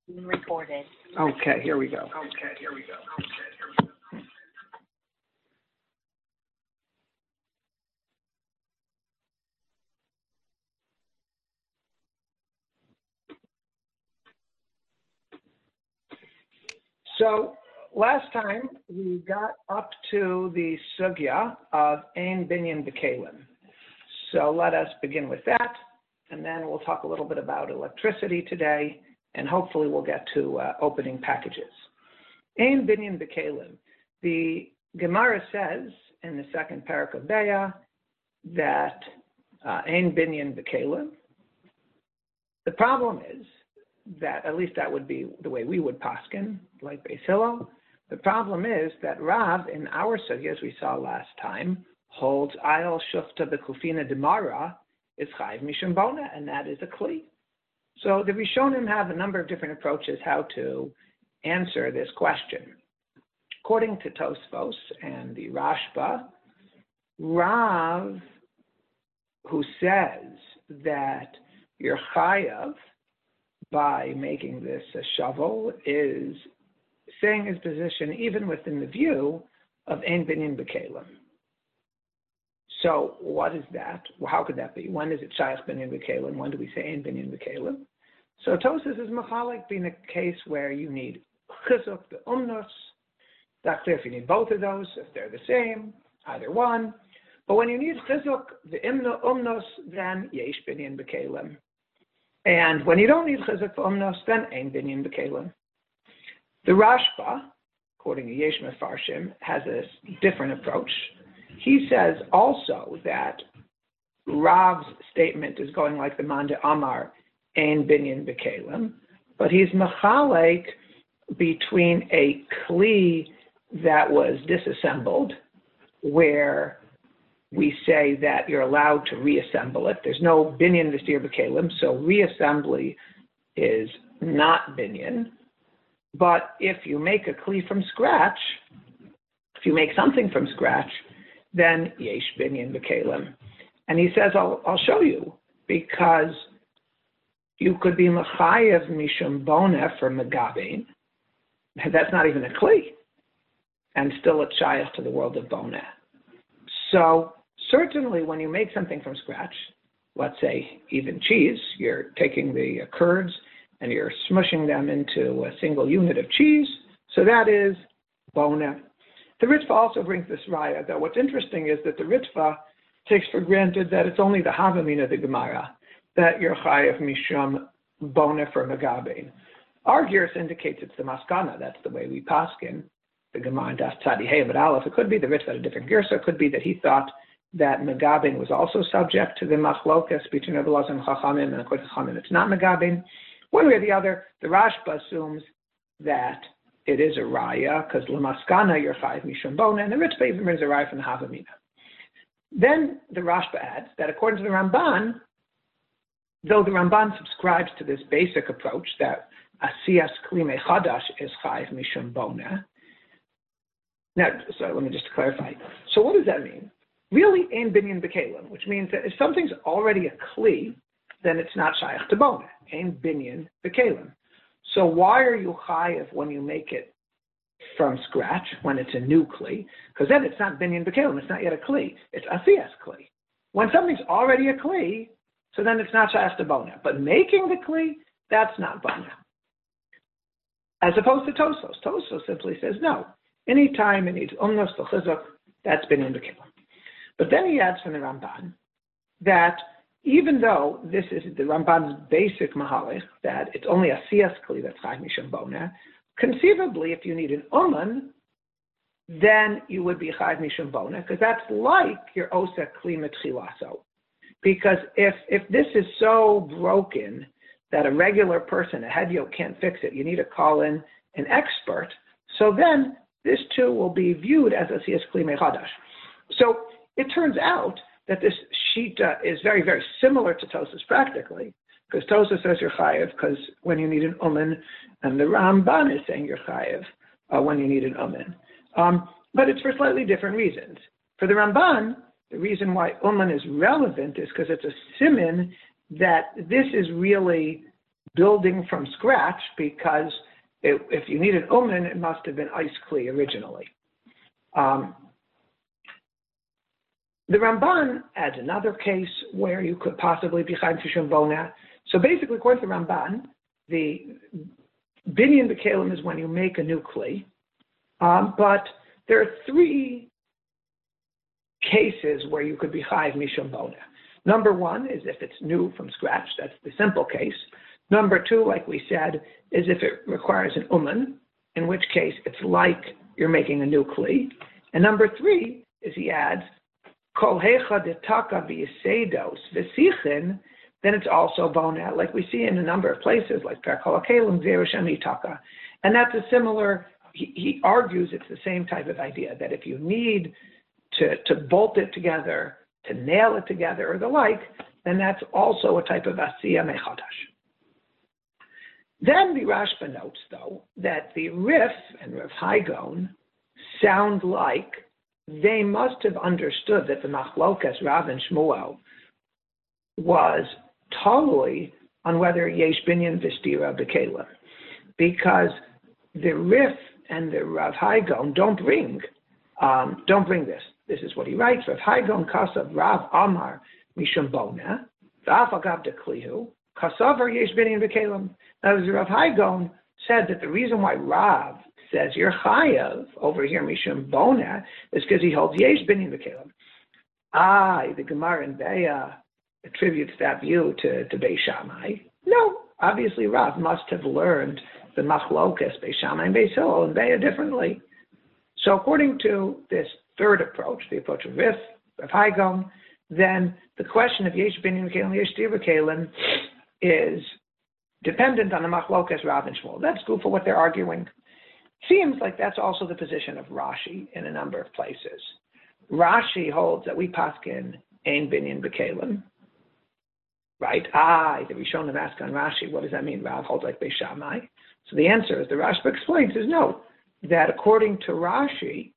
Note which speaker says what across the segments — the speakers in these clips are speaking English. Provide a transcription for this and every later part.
Speaker 1: Recorded.
Speaker 2: Okay, here we go. So last time we got up to the sugya of ein binyan b'kelim. So let us begin with that, and then we'll talk a little bit about electricity today, and hopefully we'll get to opening packages. Ein binyan b'kelim. The Gemara says in the second parak of Be'ah that ein binyan b'kelim. The problem is that, at least that would be the way we would paskin, like Beis Hillel. The problem is that Rav, in our sugya, as we saw last time, holds ayal shufta b'kufina demara is chayv mishum bona, and that is a kli. So the Rishonim have a number of different approaches how to answer this question. According to Tosfos and the Rashba, Rav, who says that you're chayav by making this a shovel, is saying his position even within the view of ein binyan b'kelim. So what is that? Well, how could that be? When is it shayach binyan b'kelim? When do we say ein binyan b'kelim? So Tosfos is machalik being a case where you need chizuk be'umnos. That's clear if you need both of those, if they're the same, either one. But when you need chizuk be'umnos, then yesh binyan b'kelim. And when you don't need chizuk be'umnos, then ein binyan b'kelim. The Rashba, according to Yesh Mefarshim, has a different approach. He says also that Rav's statement is going like the Manda Amar, ein binyan b'kelim, but he's machalek between a kli that was disassembled, where we say that you're allowed to reassemble it. There's no binyan v'stir b'kelim, so reassembly is not binyan. But if you make a kli from scratch, if you make something from scratch, then yesh binyan b'kelim. And he says, I'll show you, because you could be mechayev mishum bona for megabein. That's not even a kli, and still it's shayach to the world of bona. So certainly when you make something from scratch, let's say even cheese, you're taking the curds and you're smushing them into a single unit of cheese, so that is bona. The Ritva also brings this raya, though what's interesting is that the Ritva takes for granted that it's only the Havamina of the Gemara, that you're chayav mishum bona for megabein. Our Girs indicates it's the Maskana, that's the way we paskin, the Gemara Das Tzadi Hey but Aleph. It could be the Ritva had a different Girsa, it could be that he thought that megabein was also subject to the machlokas between Rebbe Elazar and Chachamim, and according to Chachamim it's not megabein. One way or the other, the Rashba assumes that it is a raya, because l'maskana you're chayiv mishum bona, and the Ritva even brings a raya from the Havamina. Then the Rashba adds that according to the Ramban, though the Ramban subscribes to this basic approach that asiyas kli mechadash is chayiv mishum bona. Now, so let me just clarify. So what does that mean? Really, ein binyan b'kelim, which means that if something's already a kli, then it's not shayach to bona. Ein binyan b'kelim. So why are you chayiv when you make it from scratch, when it's a new kli? Because then it's not binyan b'kelim, it's not yet a kli. It's asiyas kli. When something's already a kli, so then it's not shayach to bona. But making the kli, that's not bona. As opposed to Tosfos. Tosfos simply says no. Anytime it needs umnos to chizuk, that's binyan b'kelim. But then he adds from the Ramban that even though this is the Ramban's basic mahalich, that it's only a siyas kli that's chayiv mishum bona, conceivably, if you need an uman, then you would be chayiv mishum bona, because that's like your osa kli metchilaso. Because if this is so broken that a regular person, a hedyot, can't fix it, you need to call in an expert, so then this too will be viewed as a siyas kli mechadash. So it turns out that this shita is very, very similar to Tosfos practically, because Tosfos says you're chayiv because when you need an uman, and the Ramban is saying you're chayiv when you need an uman. But it's for slightly different reasons. For the Ramban, the reason why uman is relevant is because it's a siman that this is really building from scratch because if you need an umen, it must have been ice kli originally. The Ramban adds another case where you could possibly be chayim fishum bona. So basically, according to the Ramban, the binyan b'kelim is when you make a new kli, but there are three cases where you could be chayim mishum bona. Number one is if it's new from scratch. That's the simple case. Number two, like we said, is if it requires an uman, in which case it's like you're making a new kli. And number three is he adds, kol hecha detaka b'yisedos v'sichin, then it's also bona, like we see in a number of places, like Perkol HaKelim, Zerushem Yitaka. And that's a similar, he argues it's the same type of idea, that if you need to bolt it together, to nail it together, or the like, then that's also a type of Asiya Mechadash. Then the Rashba notes, though, that the Rif and Rav Hai Gaon sound like they must have understood that the Machlokas Rav and Shmuel was totally on whether Yesh Binyan Vistira B'Kelim, because the Rif and the Rav Hai Gaon don't bring this. This is what he writes: Rav Hai Gaon Kasav Rav Amar Mishum Bona V'af Agav Deklihu Kasav Yesh Binyan B'Kelim. Now, as Rav Hai Gaon said that the reason why Rav says you're chayav over here Mishum Bona is because he holds Yesh Binyan B'Kelim. The Gemara in Beya attributes that view to Beis Shammai. No, obviously Rav must have learned the machlokas Beis Shammai and Beis Hillel and Beya differently. So according to this third approach, the approach of Rav Hai Gaon, then the question of Yesh Binyan B'Kelim, Yesh Tir B'Kelim is dependent on the machlokas Rav and Shmuel. That's good for what they're arguing. Seems like that's also the position of Rashi in a number of places. Rashi holds that we paskin ein binyan b'kelim. Right? The Rishonim ask on Rashi, what does that mean? Rav holds like Beis Shammai. So the answer, as the Rashba explains, is no. That according to Rashi,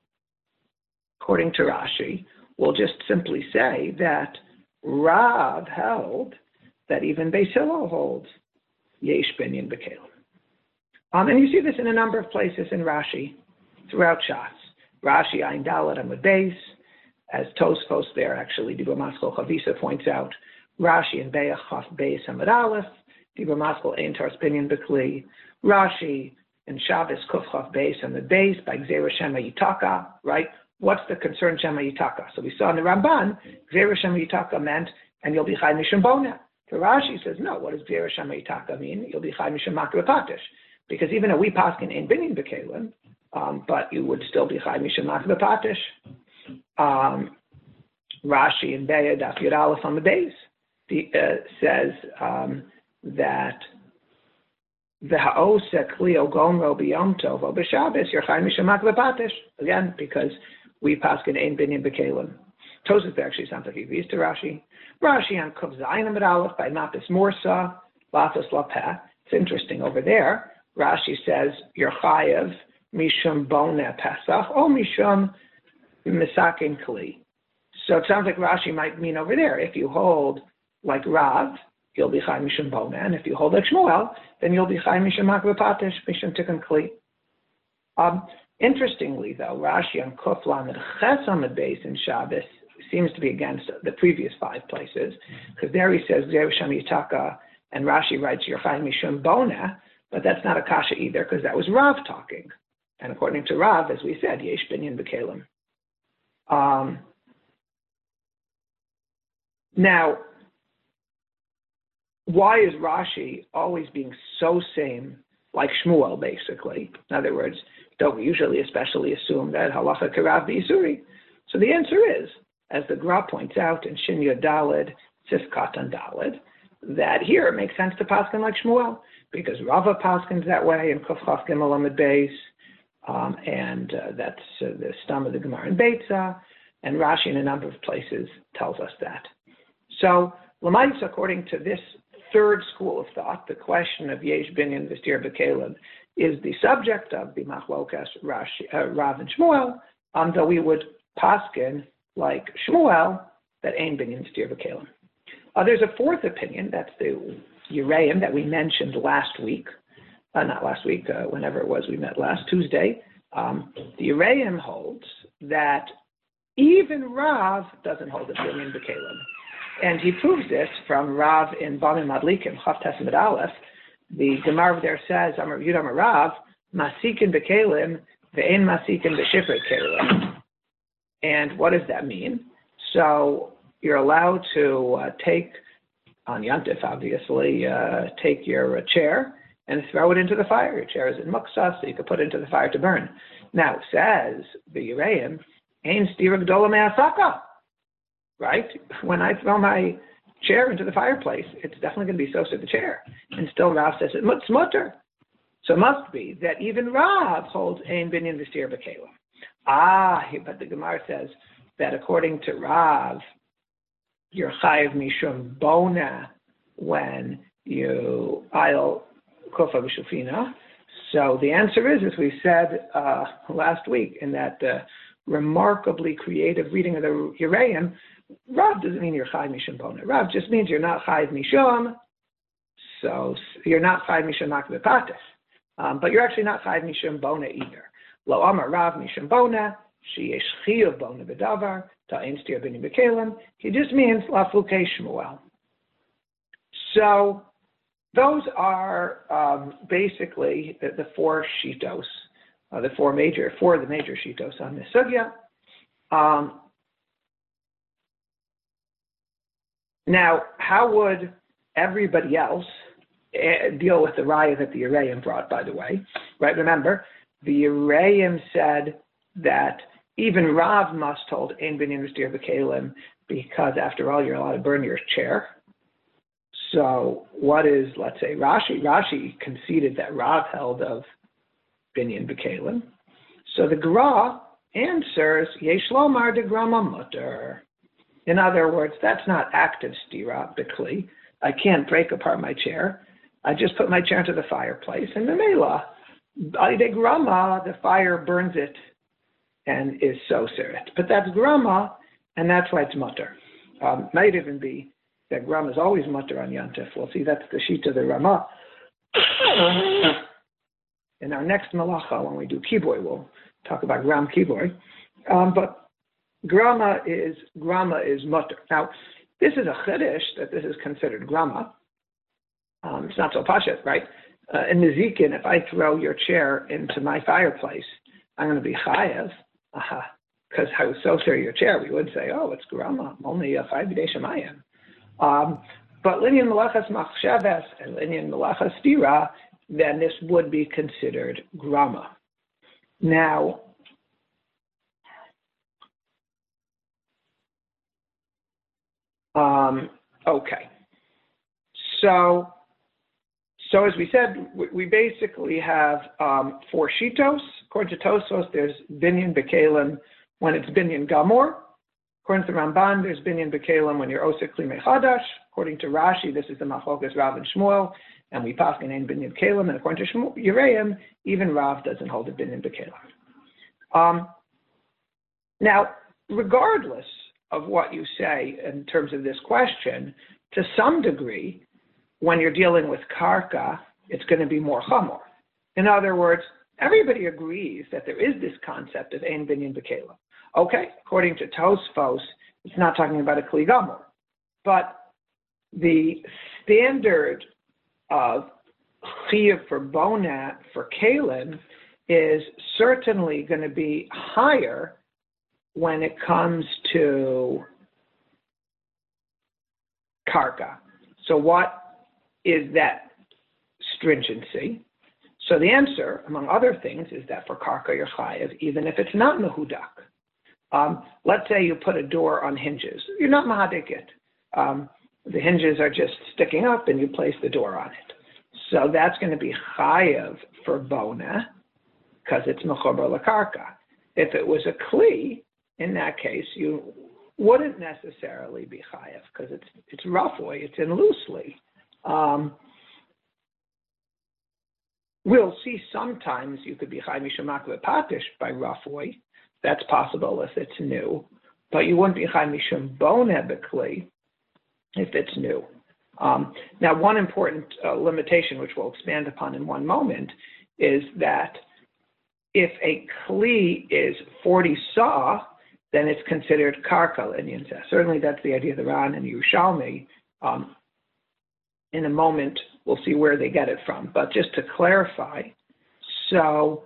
Speaker 2: we'll just simply say that Rav held that even Beis Hillel holds Yesh Binyan B'Kelim. And you see this in a number of places in Rashi, throughout Shas. Rashi Ayin Dalet Amud Beis, as Tosfos there actually, Dibur Maskol Chavisa points out. Rashi in Be'ach Chaf Beis Amud Aleph, Dibur Maskol Ein Tars Binyan B'Kli. Rashi in Shabbos Kuf Chaf Beis Amud Beis by Gzeira Shema Yitaka, right? What's the concern Shema Yitaka? So we saw in the Ramban, Gzeira Shema Yitaka meant, and you'll be Chai Mishum Bona. So Rashi says, no, what does Gzeira Shema Yitaka mean? You'll be Chai Mishum Makra Patish. Because even though we paskin Ein Binyan B'Kelim, but you would still be Chai Mishum Makra Patish. Rashi in Be'ah Daf Yud Aleph on the base says that the ha'osek leo gomro b'yom tov o b'shabbos you're chai mishum makra patish, again because we paskin ein binyan b'kelim. Tosafos actually sounds like he agrees to Rashi. Rashi on Kuf Zayin Amud Aleph by Mapis Morsa Latos Lapeh. It's interesting over there. Rashi says you're chayav mishum bona pesach or mishum misakin kli. So it sounds like Rashi might mean over there, if you hold like Rav, you'll be Chai Mishum Bona, and if you hold like Shmuel, then you'll be Chai Mishum Makra Patish, Mishum Tikkun Kli. Interestingly, though, Rashi on Kuf Lamed Ches Amud Beis in Shabbos seems to be against the previous five places, because there he says Gzeira Shema Yitaka, and Rashi writes you're Chai Mishum Bona, but that's not a kasha either, because that was Rav talking. And according to Rav, as we said, Yesh Binyan B'Kelim. Now, why is Rashi always being so same like Shmuel, basically? In other words, don't we usually especially assume that halacha karav b'isuri? So the answer is, as the Gra points out in Shin Yud Daled, Sifkat and Daled, that here it makes sense to paskin like Shmuel, because Rava paskins that way in Kuf Chaf Gimel Amud Beis, and that's the stam of the Gemara in Beitza, and Rashi in a number of places tells us that. So, L'maisa, according to this third school of thought, the question of Yesh Binyan V'Stir B'Kelim is the subject of the Machlokas Rav and Shmuel, though we would paskin like Shmuel that Ein Binyan V'Stir B'Kelim. There's a fourth opinion, that's the Yereim that we mentioned last week, not last week, whenever it was we met last Tuesday, the Yereim holds that even Rav doesn't hold a binyan b'kelim. And he proves this from Rav in Bamim Madlikim, Chav Tes Amud Aleph. The Gemara there says, Amar Yudam Rav, Masikin b'kelim, ve'en masikin b'shifrei kelim. And what does that mean? So you're allowed to take, on Yantif obviously, take your chair and throw it into the fire. Your chair is in muksa, so you can put it into the fire to burn. Now, says the Yereim, Ein stira gdola me'asaka. Right? When I throw my chair into the fireplace, it's definitely going to be so to the chair. And still Rav says it's mutter. So it must be that even Rav holds ein binyan v'stir b'kelim. But the Gemara says that according to Rav, you're chayiv mishum bona when you aisle kufa v'shufina. So the answer is, as we said last week in that remarkably creative reading of the Yereim, Rav doesn't mean you're chayiv mishum bona. Rav just means you're not chayiv mishum, so you're not chayiv mishum makbeh patah. But you're actually not chayiv mishum bona either. Lo amar Rav mishum bona, sheyesh chiyuv bona b'davar, ta'ein stir binyan b'kelim. He just means lafukei shmuel. So those are basically the four shitos, the four of the major shitos on this sugya. Now, how would everybody else deal with the raya that the Yereim brought, by the way? Right, remember, the Yereim said that even Rav must hold ein binyan v'stir b'kelim because, after all, you're allowed to burn your chair. So what is, let's say, Rashi? Rashi conceded that Rav held of binyan b'kelim. So the Gra answers, yesh lomar de grama mutter. In other words, that's not active stira b'kli. I can't break apart my chair. I just put my chair into the fireplace, and the mela, de grama, the fire burns it and is so sirit. But that's grama, and that's why it's mutter. Might even be that grama is always mutter on Yantif. We'll see that's the sheet of the Rama. In our next malacha, when we do kiboy, we'll talk about gram kiboy. But grama is mutter. Now, this is a chiddush that this is considered grama. It's not so pashat, right? In Nezikin, if I throw your chair into my fireplace, I'm going to be chayev. Because how so sir your chair? We would say, oh, it's grama, only 5 b'dei shemayim. But linyan melachas machshavas and linyan melachas stira, then this would be considered grama. Now, okay. So as we said, we basically have 4 shitos. According to Tosfos, there's binyan b'kelim when it's binyan gamor. According to Ramban, there's binyan b'kelim when you're osek kli mechadash. According to Rashi, this is the machlokas Rav and Shmuel, and we paskin ein binyan b'kelim. And according to Yereim, even Rav doesn't hold a binyan b'kelim. Now, regardless of what you say in terms of this question, to some degree, when you're dealing with karka, it's going to be more chamor. In other words, everybody agrees that there is this concept of ein binyan b'kelim. Okay, according to Tosfos, it's not talking about a kli gamor, but the standard of chiyuv for bona for kelim is certainly going to be higher when it comes to karka. So what is that stringency? So the answer, among other things, is that for karka you're chayev, even if it's not mehudak. Let's say you put a door on hinges. You're not mahadik it. The hinges are just sticking up and you place the door on it. So that's going to be chayev for bona because it's mechober lakarka. If it was a kli, in that case, you wouldn't necessarily be chayev because it's roughly, it's in loosely. We'll see sometimes you could be chayev mishum makbeh patish by roughly. That's possible if it's new, but you wouldn't be chayev mishum bona b'kli if it's new. Now, one important limitation, which we'll expand upon in one moment, is that if a kli is 40 saw, then it's considered karka l'inyan zeh. Certainly, that's the idea of the Ran and Yerushalmi. In a moment, we'll see where they get it from. But just to clarify, so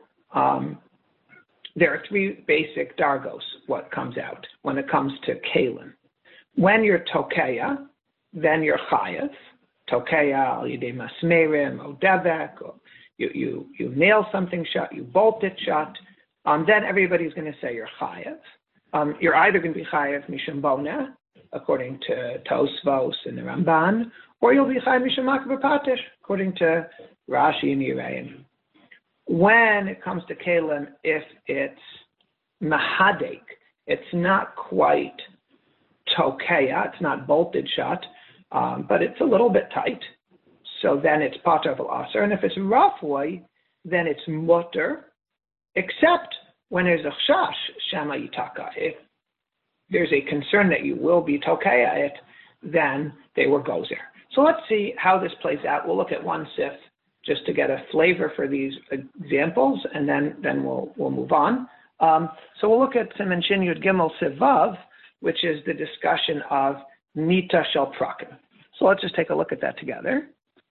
Speaker 2: there are three basic dargos, what comes out when it comes to kalim. When you're tokeya, then you're chayev. Tokeya al yidei masmerim o devek, or you nail something shut, you bolt it shut, then everybody's going to say you're chayev. You're either going to be chayev mishum boneh, according to Tosfos and the Ramban, or you'll be chayev mishum makbeh patish, according to Rashi and Yirein. When it comes to kalim, if it's mahadek, it's not quite tokeya, it's not bolted shut, but it's a little bit tight. So then it's pater v'aser. And if it's rafui, then it's mutter, except when there's a chash shama yitaka. If there's a concern that you will be tokeya it, then they were gozer. So let's see how this plays out. We'll look at one sif just to get a flavor for these examples, and then we'll move on. So we'll look at Siman Shin Yud Gimel Sivav, which is the discussion of Mita Shel Prakim. So let's just take a look at that together.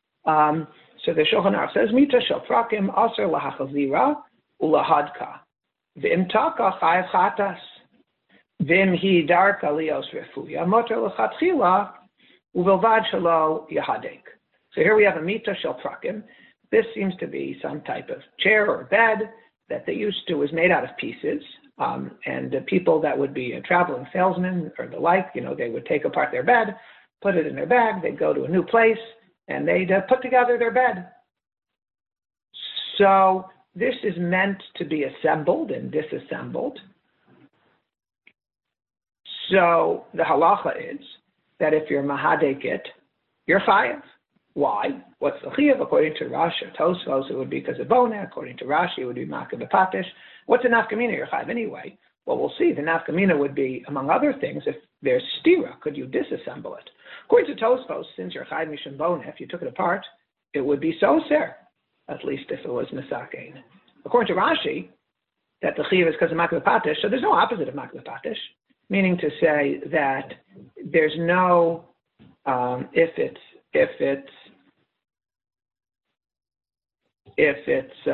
Speaker 2: So the Shulchan Aruch says, Mita Shel Prakim Aser Lahachazira Ulahadka V'im Taka Chayav Chatas V'im Hi Darka Lios Refuya Moter L'Chatchila Uvilvad Shelo Yahadek. So here we have a Mita Shel Prakim. This seems to be some type of chair or bed that they used to was made out of pieces. And the people that would be traveling salesmen or the like, they would take apart their bed, put it in their bag, they'd go to a new place, and they'd put together their bed. So this is meant to be assembled and disassembled. So the halacha is that if you're mahadek it, you're chayav. Why? What's the chiyuv? According to Rashi or Tosfos, it would be because of boneh. According to Rashi, it would be makbeh patish. What's a nafkamina? You're chayav anyway. Well, we'll see. The nafkamina would be, among other things, if there's stira, could you disassemble it? According to Tosfos, since you're chayav mishum boneh, if you took it apart, it would be soser, at least if it was misakein. According to Rashi, that the chiyuv is because of makbeh patish, so there's no opposite of makbeh patish, meaning to say that there's no, if it's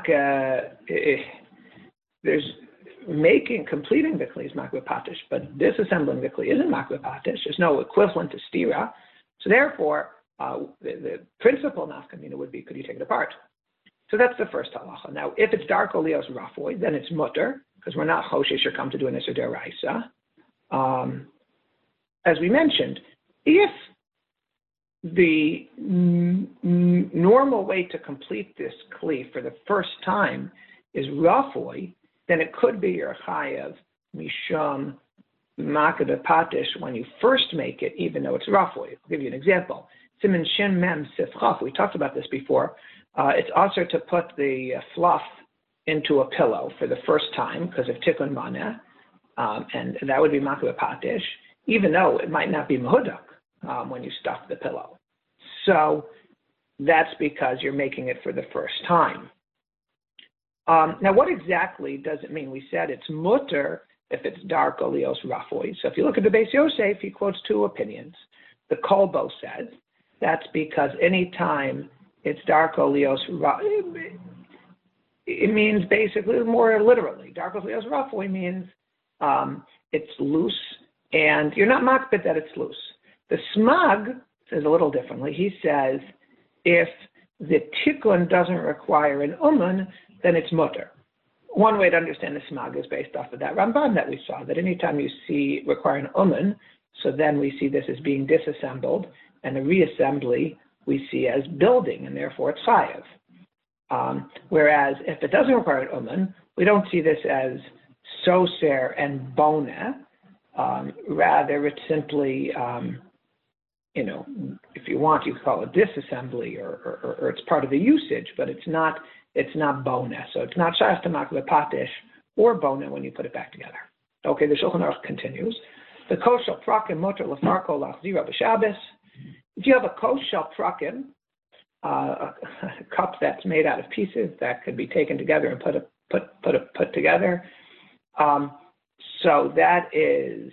Speaker 2: there's completing the kli is makbeh patish, but disassembling the kli isn't makbeh patish. There's no equivalent to stira. So therefore, the principal nafkamina would be, could you take it apart? So that's the first halacha. Now, if it's dark olios rafoy, then it's mutter, because we're not choshesh or come to do an iser deraisa. As we mentioned, if the normal way to complete this kli for the first time is rafoy, then it could be your chayav mishum makbeh patish when you first make it, even though it's rafoy. I'll give you an example. Siman Shin Mem Sif Chaf. We talked about this before. It's also to put the fluff into a pillow for the first time because of tikkun maneh, and that would be makbeh patish, even though it might not be mehudak when you stuff the pillow. So that's because you're making it for the first time. Now, what exactly does it mean? We said it's mutter if it's dark olios rafoy. So if you look at the Beis Yosef, he quotes two opinions. The Kolbo says that's because any time it's dark olios rafoy, it means basically more literally. Dark olios rafoy means it's loose, and you're not makbid that it's loose. The Smag says a little differently. He says if the tikkun doesn't require an uman, then it's mutter. One way to understand the Smag is based off of that Ramban that we saw, that anytime you see require an uman, so then we see this as being disassembled, and the reassembly we see as building, and therefore it's chayav. Whereas if it doesn't require an uman, we don't see this as soser and boneh. Rather, it's simply, if you want, you could call it disassembly, or it's part of the usage, but it's not boneh. So it's not shayach to makbeh patish or boneh when you put it back together. Okay, the Shulchan Aruch continues. The kol shel prakim muter lefarko lachzira b'Shabbos. If you have a kos shel prakim, a cup that's made out of pieces that could be taken together and put together, so that is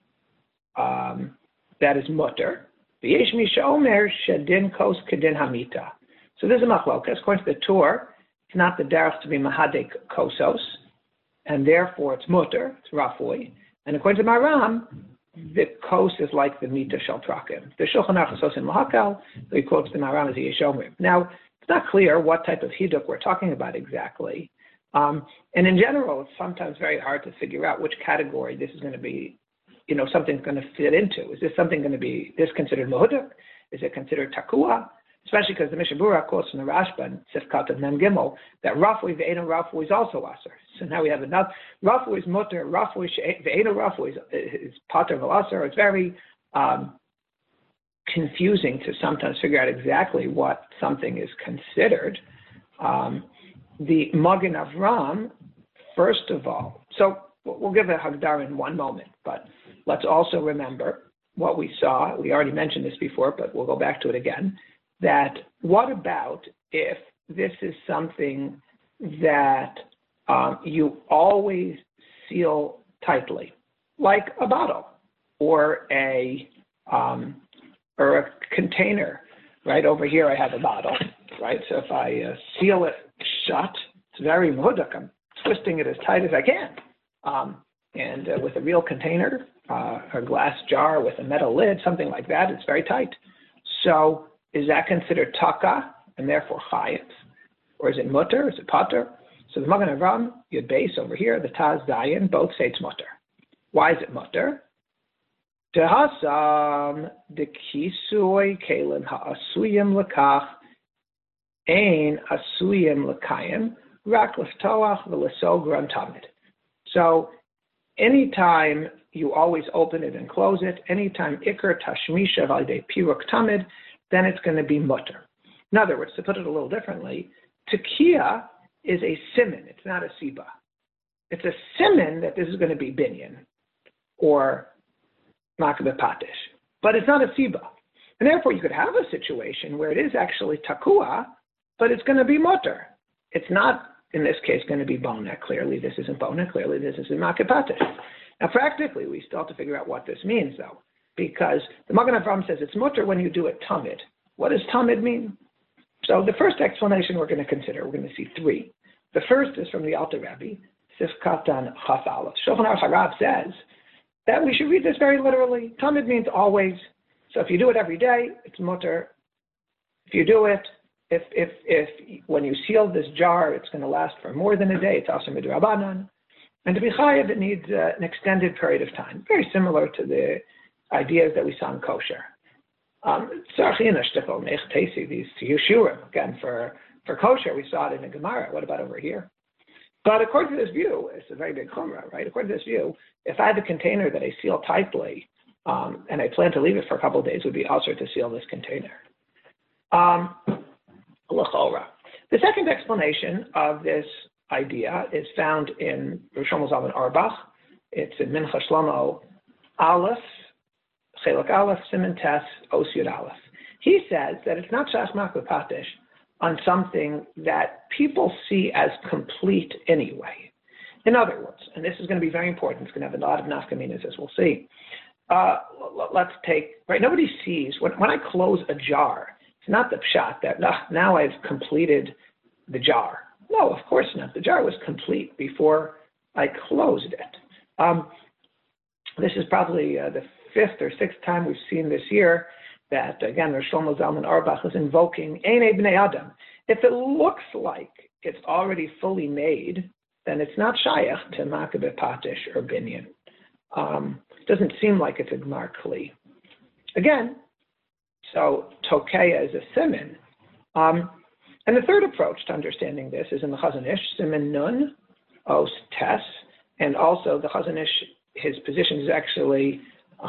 Speaker 2: mutter. V'yesh mi she'omer shedin kos kedin hamita. So this is a machlokas. According to the Torah, it's not the derech to be mahadek kosos, and therefore it's mutter, it's rafui. And according to Maram, the kos is like the mita shel prakim. The Shulchan Aruch Sosin Mahakal, he quotes the Maram as the Yeshomer. Now, it's not clear what type of hiduk we're talking about exactly. And in general, it's sometimes very hard to figure out which category this is going to be, something's going to fit into. Is this something going to be considered mohuduk? Is it considered takua? Especially because the Mishnah Berurah quotes from the Rashba and Sifkat of Mem Gimel that rafui ve'eno rafui is also aser. So now we have enough. Rafui is mutter. Rafui ve'eno rafui is pater v'aser. It's very confusing to sometimes figure out exactly what something is considered. The Magen Avram, first of all, so we'll give a Hagdar in one moment, but let's also remember what we saw. We already mentioned this before, but we'll go back to it again. That what about if this is something that you always seal tightly, like a bottle or a container? Right over here, I have a bottle. Right, so if I seal it shut, it's very mohuduk. I'm twisting it as tight as I can. And with a real container, a glass jar with a metal lid, something like that, it's very tight. So is that considered taka and therefore chayiv? Or is it mutter? Is it pater? So the Magen Avram, Yud Beis over here, the Taz Dayan, both say it's mutter. Why is it mutter? Dehasam de kisui kelim ha'asuyim lekach ein asuyim lekayim rak leftoach v'lesogran tamid. So anytime you always open it and close it, anytime ikar tashmisha v'alidei piruk tamid, then it's going to be mutter. In other words, to put it a little differently, tekiah is a siman, it's not a siba. It's a siman that this is going to be binyan or makbeh patish, but it's not a siba. And therefore you could have a situation where it is actually takua, but it's going to be mutter. It's not, in this case, going to be bona. Clearly this isn't bona, clearly this isn't makbeh patish. Now practically we still have to figure out what this means though, because the Magen Avram says it's mutter when you do it tamid. What does tamid mean? So the first explanation we're going to consider, we're going to see three. The first is from the Alter Rebbe, Sifkatan Chaf Aleph. Shulchan Aruch Harav says that we should read this very literally. Tamid means always. So if you do it every day, it's mutter. If you do it, if when you seal this jar, it's going to last for more than a day, it's also midrabanan. And to be chayav, it needs an extended period of time. Very similar to the ideas that we saw in kosher. These Yeshurim, again, for kosher, we saw it in the Gemara. What about over here? But according to this view, it's a very big chumrah, right? According to this view, if I have a container that I seal tightly, and I plan to leave it for a couple of days, it would be also to seal this container. The second explanation of this idea is found in Rosh Shlomo Zalman Auerbach. It's in Mincha Shlomo Aleph, Chelak Aleph, Siman Tes, Os Yud Aleph. He says that it's not Shas Makbeh Patish on something that people see as complete anyway. In other words, and this is going to be very important, it's going to have a lot of nafkaminas as we'll see. Let's take, right, nobody sees, when I close a jar, it's not the pshat that now I've completed the jar. No, of course not. The jar was complete before I closed it. This is probably the fifth or sixth time we've seen this year that, again, Rosh Shlomo Zalman Auerbach is invoking Einei Bnei Adam. If it looks like it's already fully made, then it's not shayach to makbeh patish or binyan. It doesn't seem like it's a gmar kli. Again, so tokeya is a siman. And the third approach to understanding this is in the Chazon Ish, siman nun, os tes, and also the Chazon Ish, his position is actually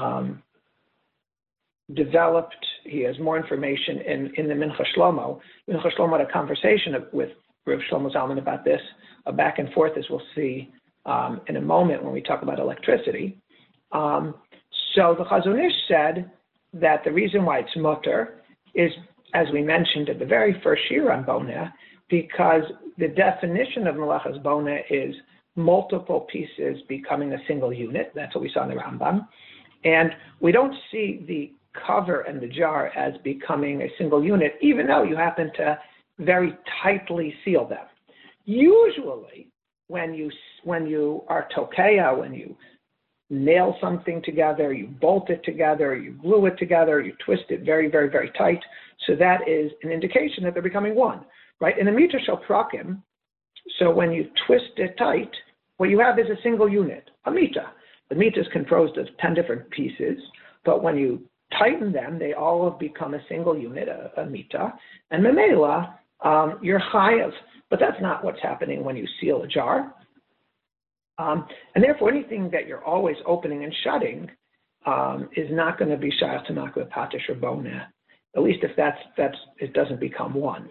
Speaker 2: developed. He has more information in the Mincha Shlomo. Mincha Shlomo had a conversation with Rav Shlomo Zalman about this, a back and forth, as we'll see in a moment when we talk about electricity. So the Chazon Ish said that the reason why it's mutter is, as we mentioned at the very first year on Boneh, because the definition of Melachas Boneh is multiple pieces becoming a single unit. That's what we saw in the Rambam. And we don't see the cover and the jar as becoming a single unit, even though you happen to very tightly seal them. Usually, when you are tokeya, when you nail something together, you bolt it together, you glue it together, you twist it very, very, very tight. So that is an indication that they're becoming one, right? In the Mita Shel Prakim, so when you twist it tight, what you have is a single unit, a Mita. The Mita is composed of 10 different pieces, but when you tighten them, they all have become a single unit, a Mita. And Memela, you're chayav, but that's not what's happening when you seal a jar. And therefore, anything that you're always opening and shutting is not going to be shayach to makbeh patish or boneh, at least if it doesn't become one.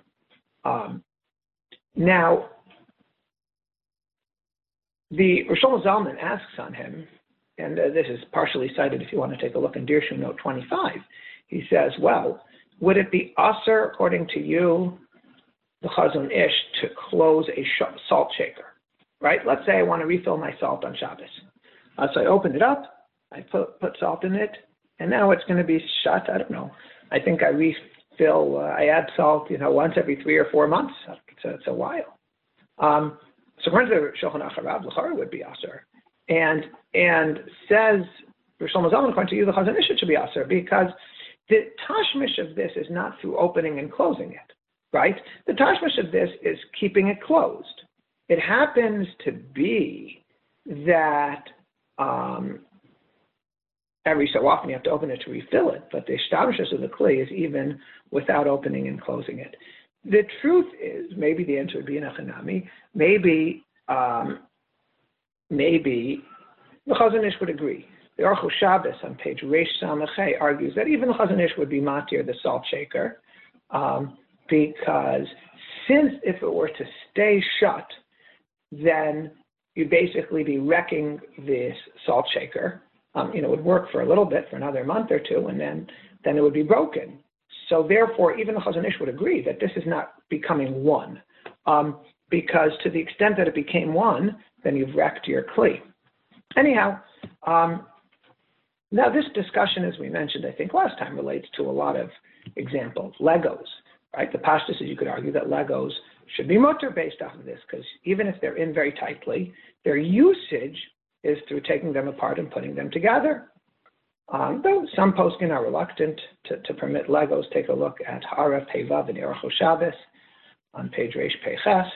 Speaker 2: Now, the Rosh Zalman asks on him, and this is partially cited if you want to take a look in Dirshu Note 25. He says, well, would it be aser, according to you, the Chazon Ish, to close a salt shaker? Right? Let's say I want to refill my salt on Shabbos. So I opened it up, I put salt in it, and now it's going to be shut. I don't know. I think I refill, I add salt, once every 3 or 4 months. It's a while. So according to Shulchan Aruch Harav, l'chara would be aser, and says Rosh Zalman, according to you, the Chazon Ish should be aser, because the tashmish of this is not through opening and closing it, right? The tashmish of this is keeping it closed. It happens to be that every so often you have to open it to refill it, but the establishment of the kli is even without opening and closing it. The truth is, maybe the answer would be in Achanami, maybe the Chazon Ish would agree. The Aruch Shabbos on page Reish Samachay argues that even the Chazon Ish would be matir the salt shaker, because since if it were to stay shut, then you'd basically be wrecking this salt shaker. It would work for a little bit, for another month or two, and then it would be broken. So therefore, even the Chazon Ish would agree that this is not becoming one, because to the extent that it became one, then you've wrecked your kli. Anyhow, now this discussion, as we mentioned, I think last time, relates to a lot of examples. Legos, right? The pashtus is you could argue that Legos should be mutter based off of this, because even if they're in very tightly, their usage is through taking them apart and putting them together. Though some poskim are reluctant to permit Legos. Take a look at Hara Pevav and Aruch Shabbos on page Reish Peiches.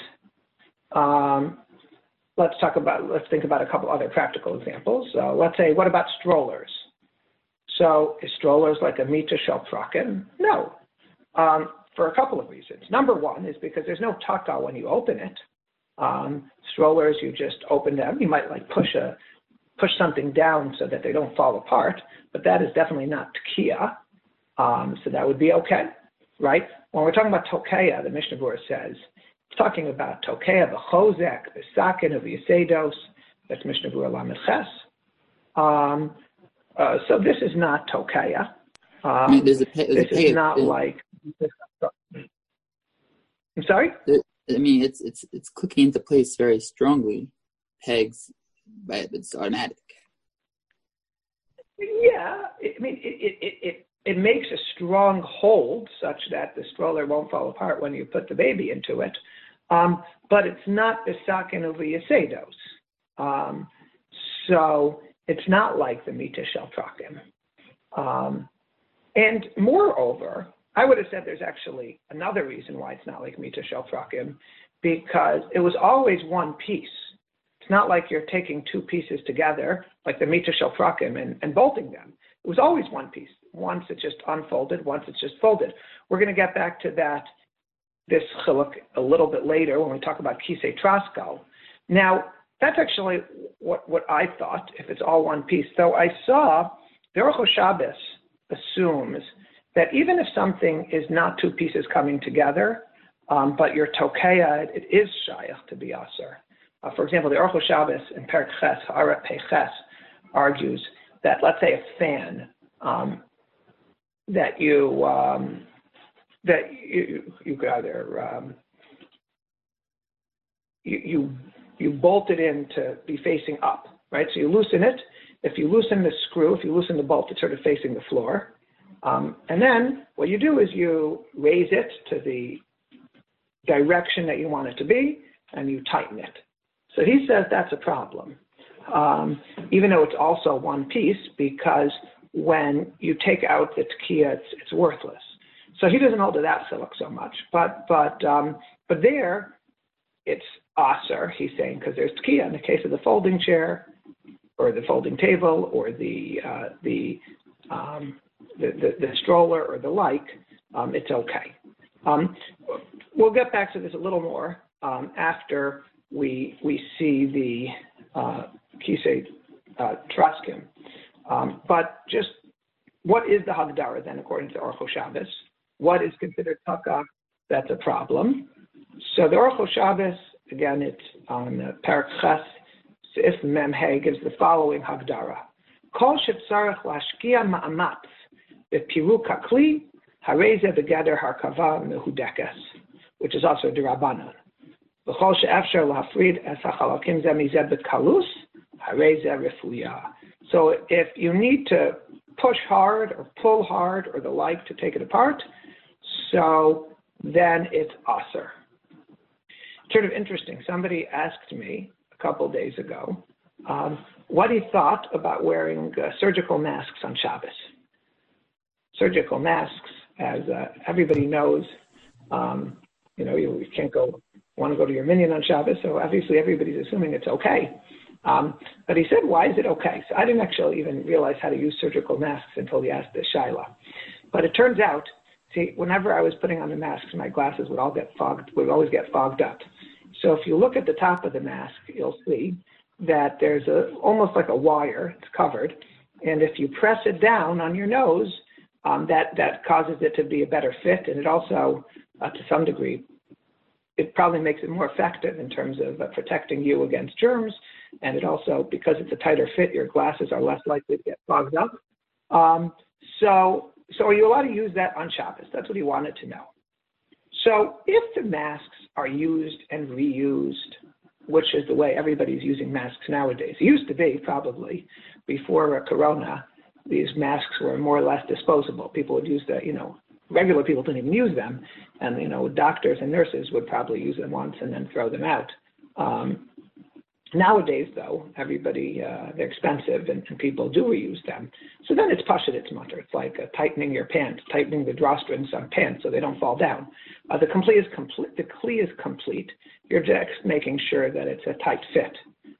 Speaker 2: Let's think about a couple other practical examples. Let's say, what about strollers? So is strollers like a Mita Shel Prakim? No, for a couple of reasons. Number one is because there's no taka when you open it. Strollers, you just open them. You might push something down so that they don't fall apart, but that is definitely not tkiya. So that would be okay, right? When we're talking about tokeya, the Mishnah Berurah says, it's talking about tokeya, the chozek, the sakin of the yasedos. That's Mishnah Berurah Lamed Ches. So this is not tokeya. This is not like. I'm sorry?
Speaker 1: It's clicking into place very strongly. Pegs, but it's automatic.
Speaker 2: Yeah, it makes a strong hold such that the stroller won't fall apart when you put the baby into it, but it's not the sakin of the yasedos. So it's not like the Mita Shel Prakim. And moreover, I would have said there's actually another reason why it's not like Mita Shel Prakim, because it was always one piece. It's not like you're taking two pieces together, like the Mita Shel Prakim, and bolting them. It was always one piece. Once it's just unfolded, once it's just folded. We're going to get back to this chiluk a little bit later when we talk about Kisei Traskal. Now, that's actually what I thought, if it's all one piece. Though I saw the Aruch Shabbos assumes that even if something is not two pieces coming together, but your tokeya, it is shayach to be aser. For example, the Aruch Shabbos in Perek Ches, Hara Peiches, argues that, let's say, a fan that you could either you bolt it in to be facing up, right? So you loosen it. If you loosen the screw, if you loosen the bolt, it's sort of facing the floor. And then what you do is you raise it to the direction that you want it to be, and you tighten it. So he says that's a problem, even though it's also one piece, because when you take out the tekiah, it's worthless. So he doesn't hold to that silk so much, but there it's aser, he's saying, because there's tekiah. In the case of the folding chair, or the folding table, or the stroller, or the like, it's okay. We'll get back to this a little more after we see the Kisei Traskim. But just what is the Hagdara then, according to Orcho Shabbos? What is considered taka? That's a problem. So the Orcho Shabbos, again, it's on Parak Ches, Sif Mem Hey, gives the following Hagdara. Kol shetzarech lashkia ma'amatz b'piruk hakli harei ze b'geder harkava mehudekes, which is also D'Rabbanan. V'chol she'efshar lahafrid es hachalakim ze mizeh b'kalus harei ze refuya. So if you need to push hard or pull hard or the like to take it apart, so then it's aser. Sort of interesting. Somebody asked me a couple of days ago what he thought about wearing surgical masks on Shabbos. Surgical masks, as everybody knows, you can't want to go to your minyan on Shabbos, so obviously everybody's assuming it's okay. But he said, why is it okay? So I didn't actually even realize how to use surgical masks until he asked the Shaila. But it turns out, see, whenever I was putting on the masks, my glasses would always get fogged up. So if you look at the top of the mask, you'll see that there's almost like a wire, it's covered, and if you press it down on your nose, that causes it to be a better fit, and it also, to some degree, it probably makes it more effective in terms of protecting you against germs, and it also, because it's a tighter fit, your glasses are less likely to get fogged up. So are you allowed to use that on Shabbos? That's what he wanted to know. So if the masks are used and reused, which is the way everybody's using masks nowadays, it used to be probably before Corona, these masks were more or less disposable. People would use regular people didn't even use them, and doctors and nurses would probably use them once and then throw them out. Nowadays, though, everybody, they're expensive and people do reuse them. So then it's pashut, it's mutter. It's like tightening your pants, tightening the drawstrings on pants so they don't fall down. The kli is complete. You're just making sure that it's a tight fit.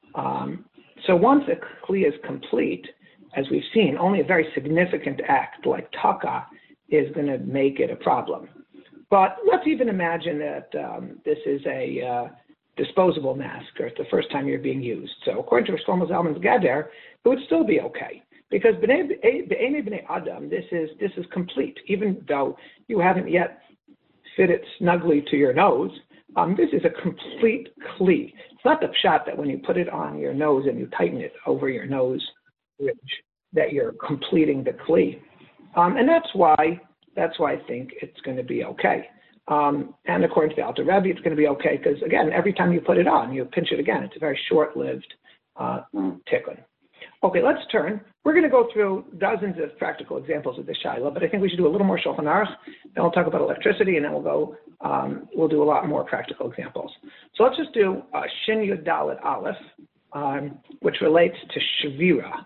Speaker 2: So once a kli is complete, as we've seen, only a very significant act like taka is going to make it a problem. But let's even imagine that this is a disposable mask, or it's the first time you're being used. So according to Shlomo Zalman's Gader, it would still be okay, because b'nei Adam, this is complete, even though you haven't yet fit it snugly to your nose. This is a complete kli. It's not the pshat that when you put it on your nose and you tighten it over your nose ridge that you're completing the kli, and that's why I think it's going to be okay. And according to the Alter Rebbe, it's going to be okay because, again, every time you put it on, you pinch it again. It's a very short-lived tikkun. Okay, let's turn. We're going to go through dozens of practical examples of the Shaila, but I think we should do a little more Shulchan Aruch. Then we'll talk about electricity, and then we'll do a lot more practical examples. So let's just do Shin Yud Dalet Aleph, which relates to Shavira.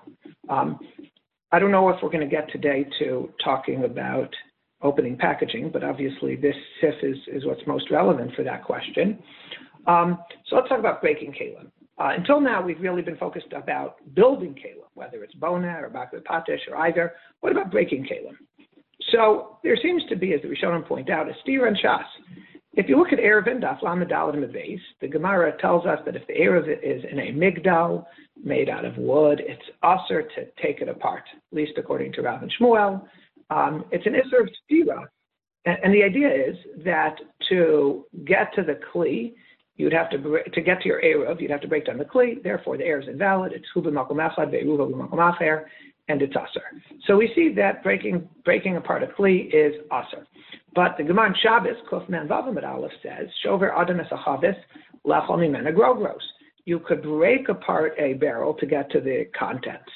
Speaker 2: I don't know if we're going to get today to talking about opening packaging, but obviously this SIF is what's most relevant for that question. So let's talk about breaking kalim. Until now, we've really been focused about building kalim, whether it's bona or bakar patish or either. What about breaking kalim? So there seems to be, as the Rishonim point out, a steer and shas. If you look at Eruvin, Daf Lamed Daled Mebeis, the Gemara tells us that if the Eruv is in a migdal made out of wood, it's aser to take it apart, at least according to Rav and Shmuel. It's an Isser of Stira. And the idea is that to get to the Kli, to get to your Eruv, you'd have to break down the Kli. Therefore, the Eruv is invalid. It's Hu b'makom echad, ve'eruv b'makom acher. and it's aser. So we see that breaking apart a kli is aser. But the Gemara in Shabbos, Kuf Man Vav Amud Aleph says, Shover Adam es achavis lechol mimena grogros. You could break apart a barrel to get to the contents.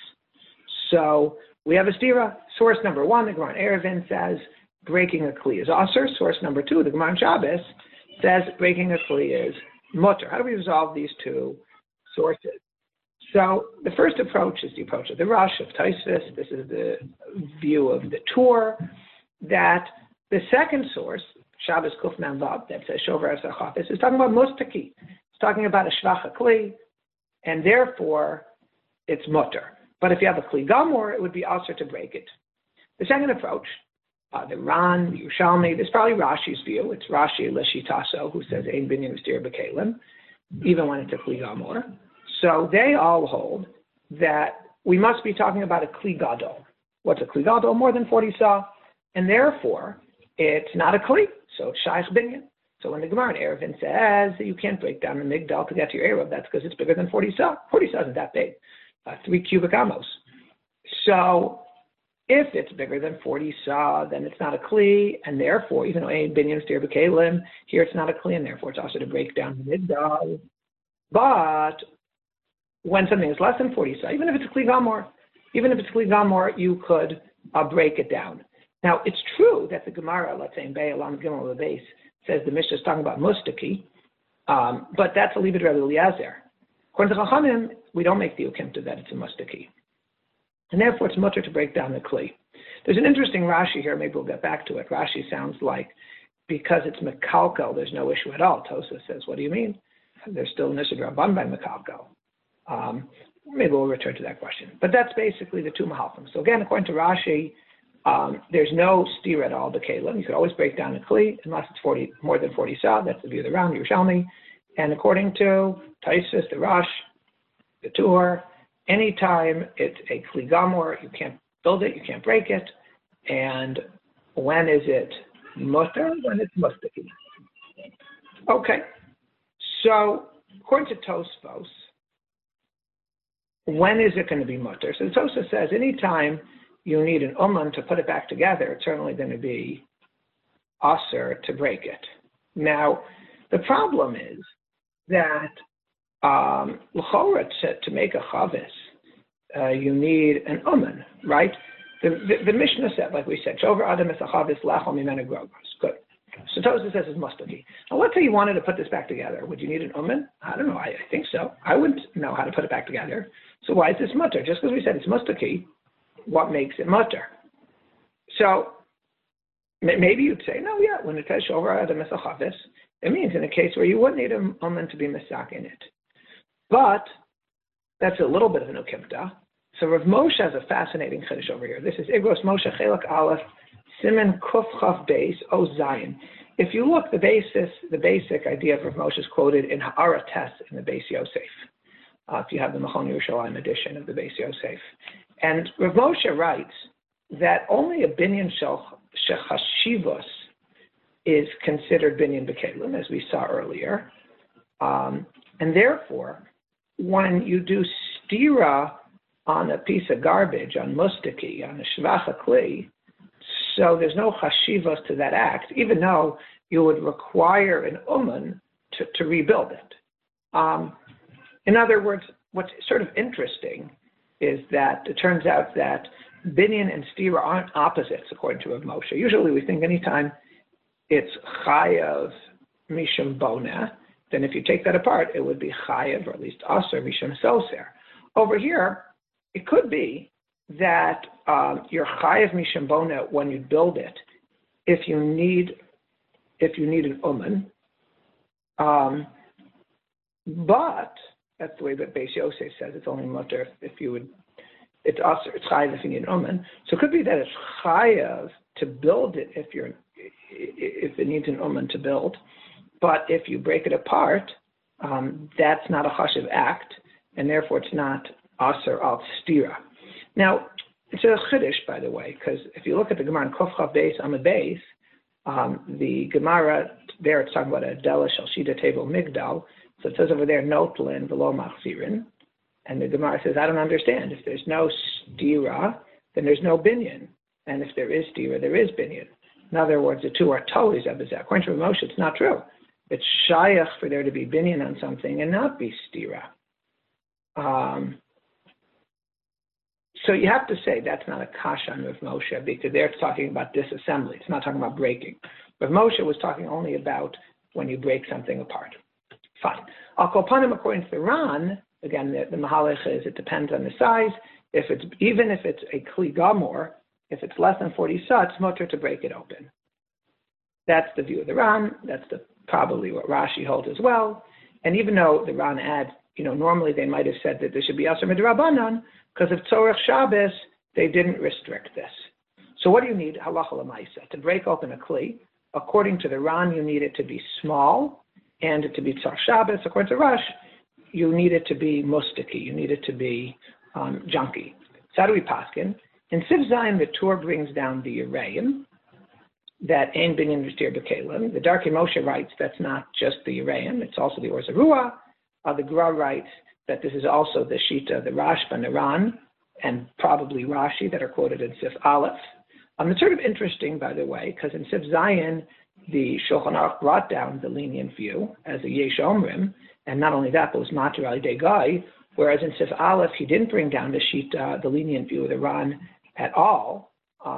Speaker 2: So we have a stira. Source number one, the Gemara in Eruvin says breaking a kli is aser. Source number two, the Gemara in Shabbos says breaking a kli is mutter. How do we resolve these two sources? So the first approach is the approach of the Rosh of Tosfos. This is the view of the Tur, that the second source, Shabbos Kuf Man Vav, that says Shover es achavis, is talking about mustaki. It's talking about a shvacha kli, and therefore it's mutter. But if you have a kli gamor, it would be aser to break it. The second approach, the Ran, the Yerushalmi, this is probably Rashi's view. It's Rashi Leshitaso, who says Ein binyan v'stira b'kelim, even when it's a kli gamor. So they all hold that we must be talking about a kli gadol. What's a kli gadol? More than 40 saw, and therefore it's not a kli, so it's shaykh binyan. So when the Gemara in Eruvin says that you can't break down the migdal to get to your Eruv, that's because it's bigger than 40 saw. 40 saw isn't that big, 3 cubic amos. So if it's bigger than 40 saw, then it's not a kli, and therefore, even though ein binyan v'stira b'kelim, here it's not a kli, and therefore it's also to break down the migdal. But when something is less than 40 saw, even if it's a kli gamor, you could break it down. Now, it's true that the Gemara, let's say in Be'elam Gimel Beis, says the Mishnah is talking about mustaki, but that's a libid Rabbi Eliezer. According to Chachamim, we don't make the ukimta that it's a mustaki, and therefore it's mutter to break down the kli. There's an interesting Rashi here. Maybe we'll get back to it. Rashi sounds like because it's mekalkel, there's no issue at all. Tosa says, what do you mean? There's still an issue rabban by mekalkel. Maybe we'll return to that question. But that's basically the two mahalchim. So again, according to Rashi, there's no steer at all, b'kelim. You could always break down a kli unless it's more than 40 saw. That's the view of the Ram, Yerushalmi. And according to Tosfos, the Rosh, the Tur, anytime it's a kli gamor, you can't build it, you can't break it. And when is it mutter? When it's mustaki. Okay. So according to Tosfos, when is it going to be mutter? So Tosfos says anytime you need an uman to put it back together, it's certainly going to be aser to break it. Now, the problem is that l'chora to make a chavis, you need an uman, right? The Mishnah said, like we said, Shover Adam es achavis lechol mimena grogros. Good. So Tosfos says it's mustaki. Now, let's say you wanted to put this back together. Would you need an uman? I don't know. I think so. I wouldn't know how to put it back together. So why is this mutter? Just because we said it's mustaki, what makes it mutter? So maybe you'd say, no, yeah, when it says Shover Adam es achavis, it means in a case where you wouldn't need a uman to be misak in it. But that's a little bit of an ukimta. So Rav Moshe has a fascinating chiddush over here. This is Igros Moshe Chelak Aleph Siman Kuf Chaf Beis O Zayin. If you look, the basic idea of Rav Moshe is quoted in Ha'ara Tes in the Beis Yosef. If you have the Machon Yerushalayim edition of the Beis Yosef, and Rav Moshe writes that only a binyan shechashivos is considered binyan b'kelim, as we saw earlier, and therefore, when you do stira on a piece of garbage, on mustaki, on a shvacha kli, so there's no chashivos to that act, even though you would require an uman to rebuild it. In other words, what's sort of interesting is that it turns out that binyan and stira aren't opposites, according to Rav Moshe. Usually we think anytime it's chayav mishum bona, then if you take that apart, it would be chayav, or at least aser mishum soser. Over here, it could be that you're chayav mishum bona when you build it, if you need an uman, but that's the way that Beis Yosef says it's only mutter if you would. It's aser, it's chayav if you need an uman. So it could be that it's chayav to build it if it needs an uman to build. But if you break it apart, that's not a chashiv act, and therefore it's not aser al stira. Now, it's a chiddush, by the way, because if you look at the Gemara in Kuf Chav Beis Amud Beis, the Gemara there it's talking about a dela shel shida table migdal. So it says over there notlin v'lo machzirin, And the Gemara says, I don't understand. If there's no stira, then there's no binyan. And if there is stira, there is binyan. In other words, the two are totally zebazeh. According to Moshe, it's not true. It's shayach for there to be binyan on something and not be stira. So you have to say that's not a kasha on Rav Moshe, because they're talking about disassembly. It's not talking about breaking. Rav Moshe was talking only about when you break something apart. Fine. Al kol panim, according to the Ran, again, the mahalech is it depends on the size. Even if it's a kli gamor, if it's less than 40 sa, it's mutter to break it open. That's the view of the Ran. That's probably what Rashi holds as well. And even though the Ran adds, normally they might have said that there should be Asar Midrabanan, because of Tzorech Shabbos, they didn't restrict this. So what do you need? Halacha l'maisa. To break open a kli, according to the Ran, you need it to be small, and to be Tzorech Shabbos. According to Rush, you need it to be mustaki. You need it to be junky. So how do we paskin? In Siv Zayin, the Torah brings down the Yereim, that Ein Binyan V'Stir B'Kelim. The Darkei Moshe writes that's not just the Yereim, it's also the Or Zarua. The Gra writes that this is also the Shita, the Rashba, and the Ran, and probably Rashi that are quoted in Sif Aleph. It's sort of interesting, by the way, because in Sif Zayin, the Shulchan Aruch brought down the lenient view as a Yesh Omrim, and not only that, but was Matir Al Yidei Gai, whereas in Sif Aleph, he didn't bring down the Shita, the lenient view of the Ran at all.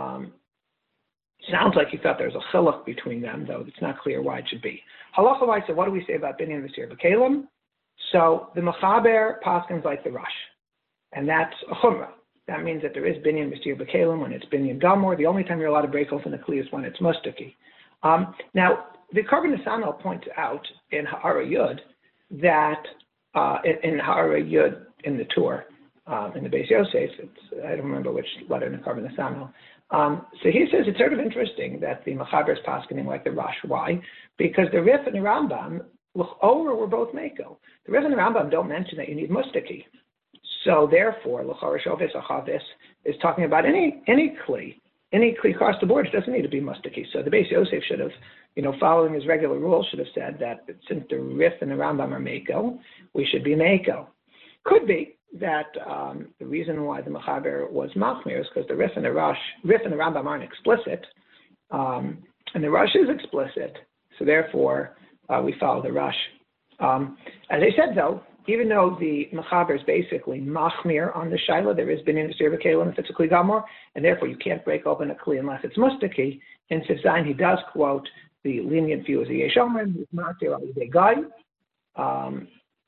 Speaker 2: Sounds like he thought there was a chiluk between them, though it's not clear why it should be. Halacha V'Aisa, what do we say about Binyan V'Stir B'Kelim? So the Mechaber paskins like the Rush, and that's a chumrah. That means that there is Binyan V'Stir B'Kelim when it's Binyan Gamor. The only time you're allowed to break open the kli is when it's mustaki. Now, the Karban Nesanel points out in Ha'ara Yud that in Ha'ara Yud in the Tur, in the Beis Yosef, I don't remember which letter in the Karban Nesanel. So he says it's sort of interesting that the Mechaber is paskening like the Rush. Why? Because the Rif and the Rambam, L'chora, were both Mako. The Rif and the Rambam don't mention that you need mustaki. So therefore, L'chora Shovis Achavis is talking about any kli across the board. It doesn't need to be mustaki. So the Beis Yosef should have, following his regular rule, should have said that since the Rif and the Rambam are Mako, we should be Mako. Could be that the reason why the Mechaber was Machmir is because the Rif and the Rambam aren't explicit, and the Rush is explicit. So therefore, we follow the Rush. As I said, though, even though the Mechaber is basically Machmir on the Shaila, there is Binyan V'Stir B'Kelim if it's a Kli Gamor, and therefore you can't break open a Kli unless it's Mustaki. In Sif Zayin, he does quote the lenient view as a Yesh Omrim, who's Matir Al Yidei Gai.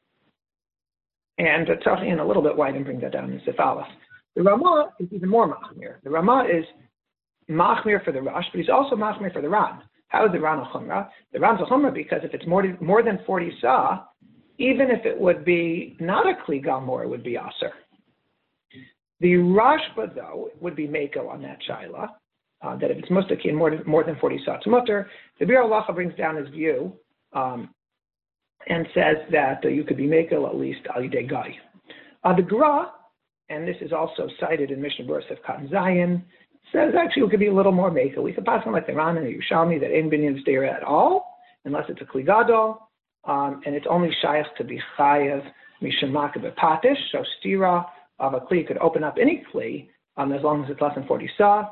Speaker 2: And talking in a little bit why I didn't bring that down in Sif Aleph. The Ramah is even more Machmir. The Ramah is Machmir for the Rush, but he's also Machmir for the Ran. How is the Ran a Chumrah? The Ran's a Chumrah because if it's more than 40 sa, even if it would be not a Kli Gamor, it would be Aser. The Rashba, though, would be Mako on that Shaila, that if it's Mustaki and more than 40 sa, it's Mutter. The Bir Halacha brings down his view and says that you could be Mako at least Al Yidei Gai. The Gra, and this is also cited in Mishnah Berurah of Katan Zayin, says actually it could be a little more Mako. We could pass on like the Ran and the Yerushalmi that ain't Binyan V'Stir at all, unless it's a Kli Gadol, and it's only Shayach to be Chayav Mishamaka B'Patish, so Stira of a Kli could open up any Kli as long as it's less than 40 sa.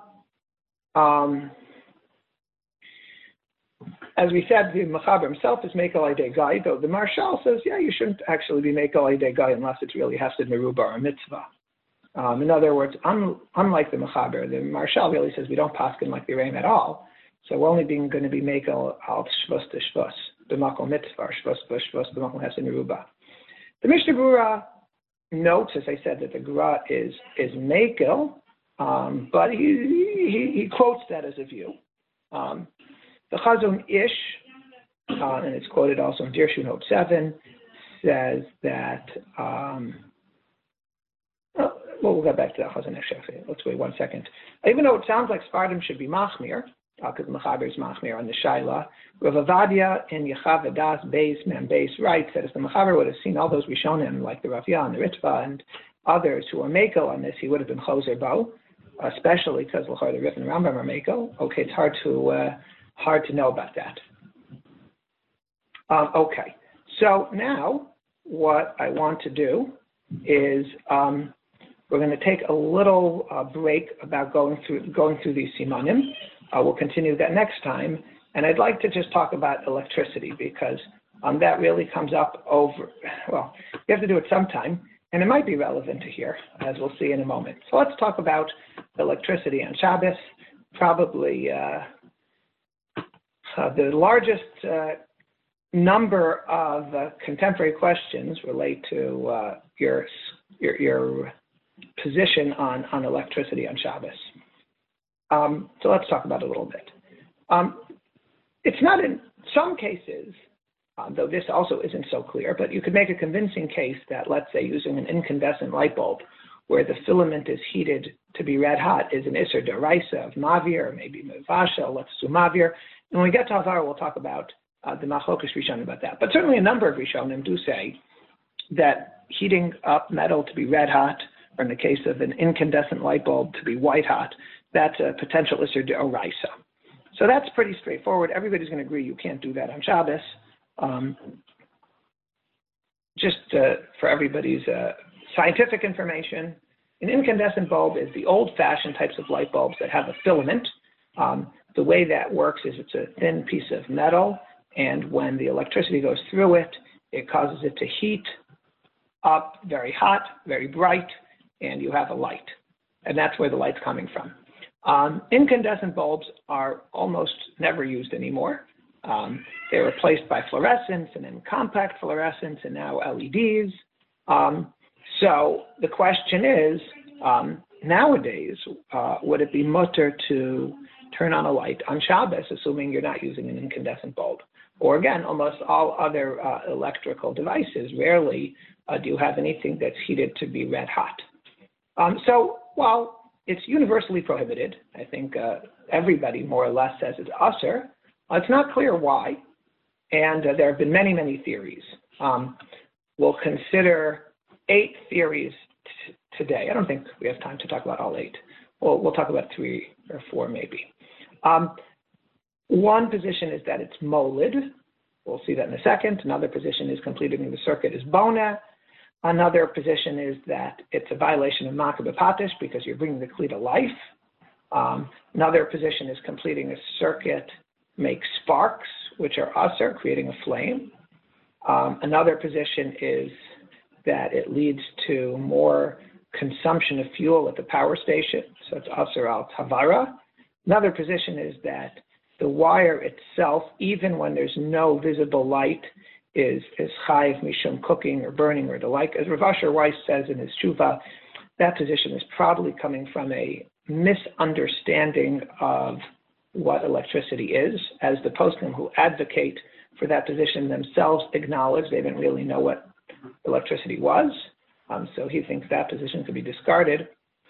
Speaker 2: As we said, the Mechaber himself is Meko Al Yidei Gai, though the Marshal says, you shouldn't actually be Meko Al Yidei Gai unless it's really Hesed Merubah or Mitzvah. In other words, unlike the Mechaber, the Marshal really says we don't paskin like the Reim at all. So we're only going to be Meko Al Shvus to Shvus, B'Makom Mitzvah, or Shvus B'Shvus, B'Makom Hesed Merubah. The Mishnah Berurah notes, as I said, that the Gra is Meko, but he quotes that as a view. The Chazon Ish, and it's quoted also in Dirshu Note 7, says that, we'll get back to that Chazon Ish. Let's wait 1 second. Even though it sounds like Spardim should be Machmir, because the Mechaber is Machmir on the Shaila, Rav Avadia in Yechav Adas Beis Mem Beis writes that if the Mechaber would have seen all those Rishonim, like the Ravya and the Ritva and others who are Mako on this, he would have been Choser Bo, especially because the Rif and the Rambam are Mako. Okay, it's hard to know about that. Okay, so now what I want to do is we're going to take a little break about going through these simanim. We'll continue that next time. And I'd like to just talk about electricity because that really comes up over, well, you have to do it sometime, and it might be relevant to here, as we'll see in a moment. So let's talk about electricity on Shabbos. Probably the largest number of contemporary questions relate to your position on electricity on Shabbos. So let's talk about it a little bit. It's not in some cases, though this also isn't so clear, but you could make a convincing case that, let's say, using an incandescent light bulb where the filament is heated to be red hot is an Isser D'Oraisa of Mavir, or maybe Mevasha, let's do Mavir. And when we get to Havara, we'll talk about the Machlokas Rishonim about that. But certainly a number of Rishonim do say that heating up metal to be red hot, or in the case of an incandescent light bulb to be white hot, that's a potential Isser D'Oraisa. So that's pretty straightforward. Everybody's going to agree you can't do that on Shabbos. Just for everybody's scientific information, an incandescent bulb is the old-fashioned types of light bulbs that have a filament. The way that works is it's a thin piece of metal, and when the electricity goes through it, it causes it to heat up very hot, very bright, and you have a light. And that's where the light's coming from. Incandescent bulbs are almost never used anymore. They're replaced by fluorescents and then compact fluorescents and now LEDs. So the question is, nowadays, would it be mutter to turn on a light on Shabbos, assuming you're not using an incandescent bulb? Or again, almost all other electrical devices, rarely do you have anything that's heated to be red hot. So while it's universally prohibited, I think everybody more or less says it's usher, it's not clear why, and there have been many, many theories. We'll consider 8 theories today. I don't think we have time to talk about all 8. We'll talk about 3 or 4 maybe. One position is that it's molid. We'll see that in a second. Another position is completing the circuit is bona. Another position is that it's a violation of Makah B'Patish because you're bringing the Kli to life. Another position is completing a circuit makes sparks, which are usher, creating a flame. Another position is that it leads to more consumption of fuel at the power station, so it's usher al Tavara. Another position is that the wire itself, even when there's no visible light, is chayiv mishum cooking or burning or the like. As Rav Asher Weiss says in his Tshuva, that position is probably coming from a misunderstanding of what electricity is, as the poskim who advocate for that position themselves acknowledge they didn't really know what electricity was. So he thinks that position could be discarded.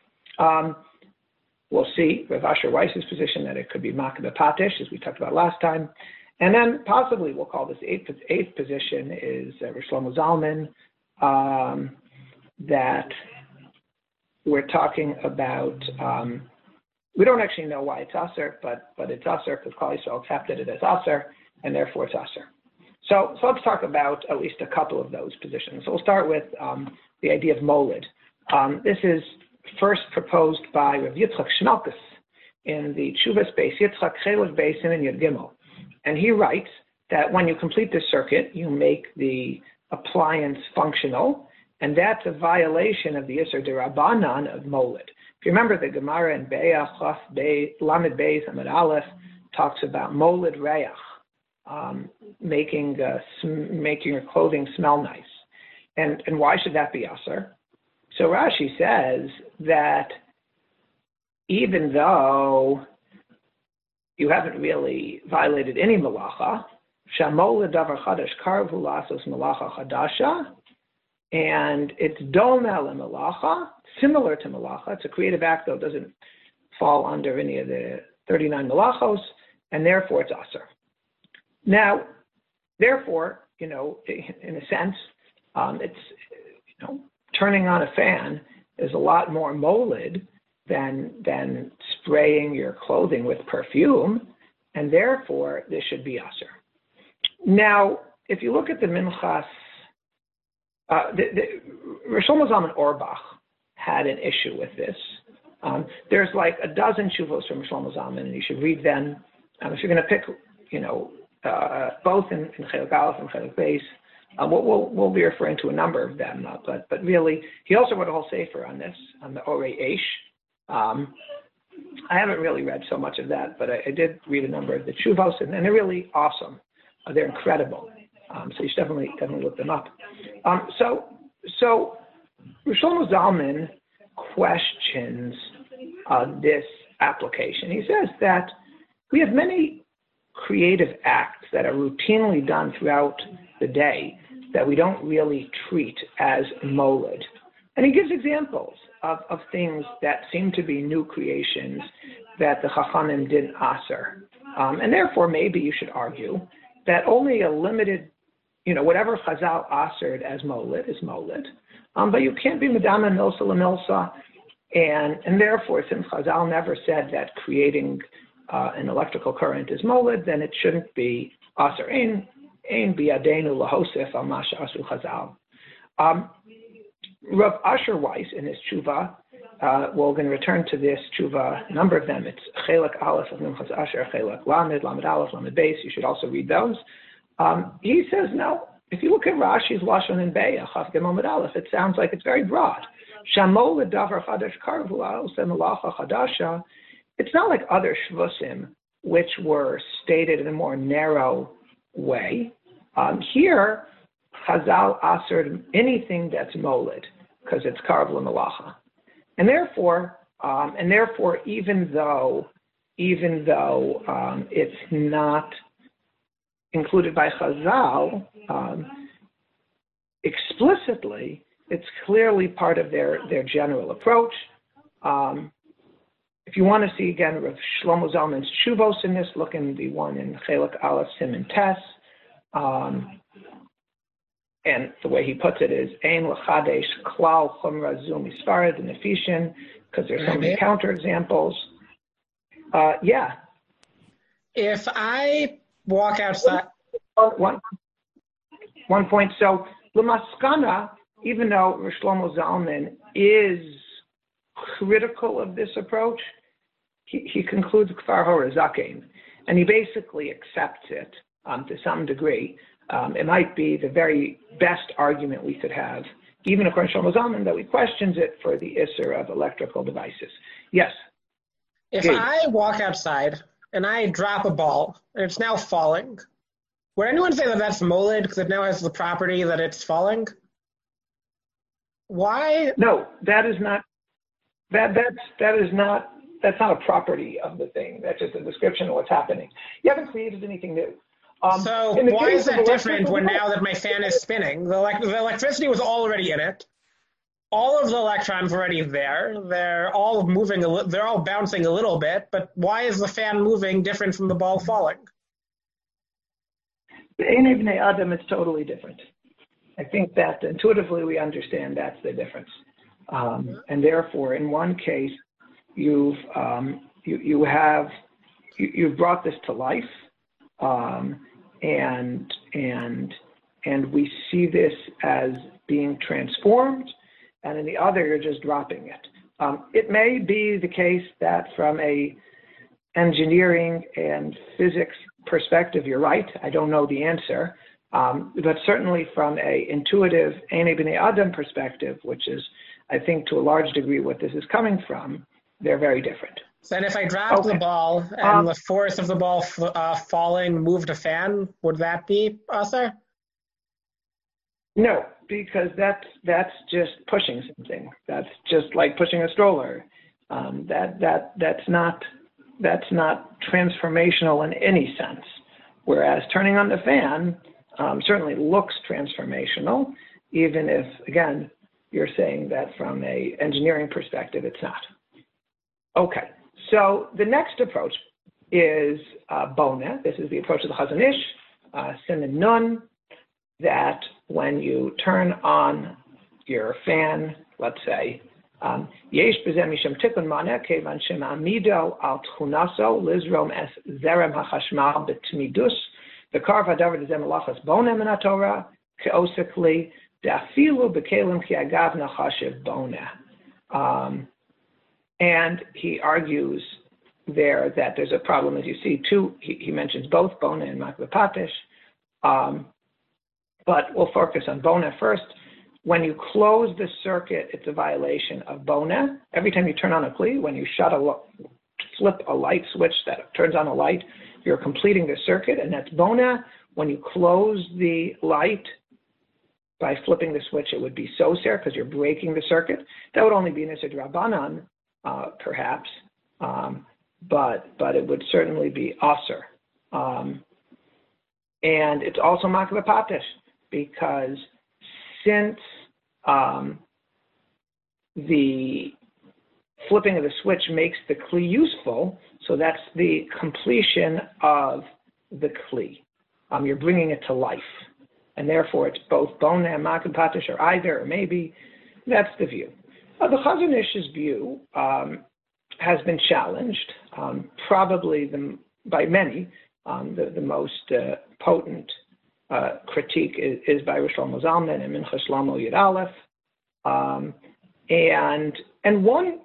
Speaker 2: We'll see Rav Asher Weiss's position that it could be Makah B'Patish, as we talked about last time. And then possibly we'll call this eighth position is Rav Shlomo Zalman, that we're talking about, we don't actually know why it's Aser, but it's Aser because Klal Yisrael accepted it as Aser, and therefore it's Aser. So let's talk about at least a couple of those positions. So we'll start with the idea of molid. This is first proposed by Rav Yitzchak Shmelkus in the Tshuvas Beis Yitzchak Chelek Beis Siman Yud Gimel. And he writes that when you complete the circuit, you make the appliance functional, and that's a violation of the Isser D'Rabbanan of molid. If you remember, the Gemara in Be'ah Chaf Lamed Beis Amud Aleph talks about molid reach, making your clothing smell nice. And why should that be Aser? So Rashi says that even though you haven't really violated any malacha, shamol davar chadash karvu lasos malacha chadasha, and it's domel malacha, similar to malacha. It's a creative act, though it doesn't fall under any of the 39 malachos, and therefore it's aser. Now, therefore, in a sense, it's turning on a fan is a lot more molid than spraying your clothing with perfume, and therefore this should be aser. Now, if you look at the Minchas Rosh Shlomo Zalman Auerbach had an issue with this. There's like a dozen shuvos from Rosh Shlomo Zalman, and you should read them. If you're going to pick, both in Chelik Aleph and Chelik Beis, we'll be referring to a number of them. But really, he also wrote a whole sefer on this, on the Orei Eish. I haven't really read so much of that, but I did read a number of the shuvos, and they're really awesome. They're incredible. So you should definitely look them up. So Rosh Shlomo Zalman questions this application. He says that we have many creative acts that are routinely done throughout the day that we don't really treat as moled. And he gives examples of things that seem to be new creations that the Chachamim didn't aser. And therefore, maybe you should argue that only a limited, whatever Chazal asered as moled is moled. But you can't be Medama Milsa LaMilsa. And therefore, since Chazal never said that creating an electrical current is moled, then it shouldn't be aser. Ein biyadenu lahosef al masha asu Chazal. Rav Asher Weiss in his tshuva, we're going to return to this tshuva, a number of them. It's Chelik Aleph of Minchas Asher, Chelik Lamed, Lamed Aleph, Lamed Beis. You should also read those. He says, no, if you look at Rashi's Lashon and Be'ah, Chav Gimel Lamed Aleph, it sounds like it's very broad. Shamo ledavar chadash karvu al semelacha chadasha. It's not like other shvusim, which were stated in a more narrow way. Here, Chazal asered anything that's moled because it's karvu l'melacha, and therefore, even though it's not included by Chazal explicitly, it's clearly part of their general approach. If you want to see again Rav Shlomo Zalman's Shuvos in this, look in the one in Chelik Aleph Siman Tes. And the way he puts it is Ein L'chadesh Klal Chumra Zu Misfarad and Nefishin, because there's so many counterexamples. Yeah.
Speaker 3: If I walk outside.
Speaker 2: One point. So L'maskana, even though Rosh Shlomo Zalman is critical of this approach, he concludes Kfar Hora Zakein, and he basically accepts it to some degree. It might be the very best argument we could have, even according to Shlomo Zalman, that we questions it for the Isser of electrical devices. Yes?
Speaker 3: If I walk outside and I drop a ball and it's now falling, would anyone say that that's moled because it now has the property that it's falling? Why?
Speaker 2: No, that is not. That's not a property of the thing. That's just a description of what's happening. You haven't created anything new.
Speaker 3: So why is that different when now that my fan is spinning? The electricity was already in it. All of the electrons were already there. They're all moving. They're all bouncing a little bit. But why is the fan moving different from the ball falling?
Speaker 2: The Einei Bnei Adam is totally different. I think that intuitively we understand that's the difference. And therefore, in one case, you've brought this to life. And we see this as being transformed, and in the other, you're just dropping it. It may be the case that from a engineering and physics perspective, you're right. I don't know the answer, but certainly from a intuitive Einei Bnei Adam perspective, which is, I think, to a large degree what this is coming from, they're very different.
Speaker 3: So then if I dropped the ball and the force of the ball falling moved a fan, would that be Aser?
Speaker 2: No, because that's just pushing something. That's just like pushing a stroller. That's not transformational in any sense. Whereas turning on the fan certainly looks transformational, even if, again, you're saying that from a engineering perspective, it's not. Okay. So the next approach is Bona. This is the approach of the Chazon Ish, Siman Nun, that when you turn on your fan, let's say, Yesh b'zeh mishum tikun maneh kevan shema'amido al tchunaso lizrom es zerem hachashmal b'tmidus v'kar v'adavar d'zeh melachas Bona min haTorah ke'osek li De'afilu b'kelim ki agavna chashiv bona. And he argues there that there's a problem, as you see, too. He mentions both bona and makbeh patish. But we'll focus on bona first. When you close the circuit, it's a violation of bona. Every time you turn on a kli, when you flip a light switch that turns on a light, you're completing the circuit, and that's bona. When you close the light by flipping the switch, it would be soser because you're breaking the circuit. That would only be nisad rabbanan, perhaps, but it would certainly be aser. And it's also makbeh patish because since the flipping of the switch makes the kli useful, so that's the completion of the kli. You're bringing it to life. And therefore, it's both bona and makbeh patish, or either, or maybe. That's the view. The Chazon Ish's view has been challenged, probably by many. The most potent critique is by Rosh Shlomo Zalman and Minchas Shlomo Yud Aleph. And one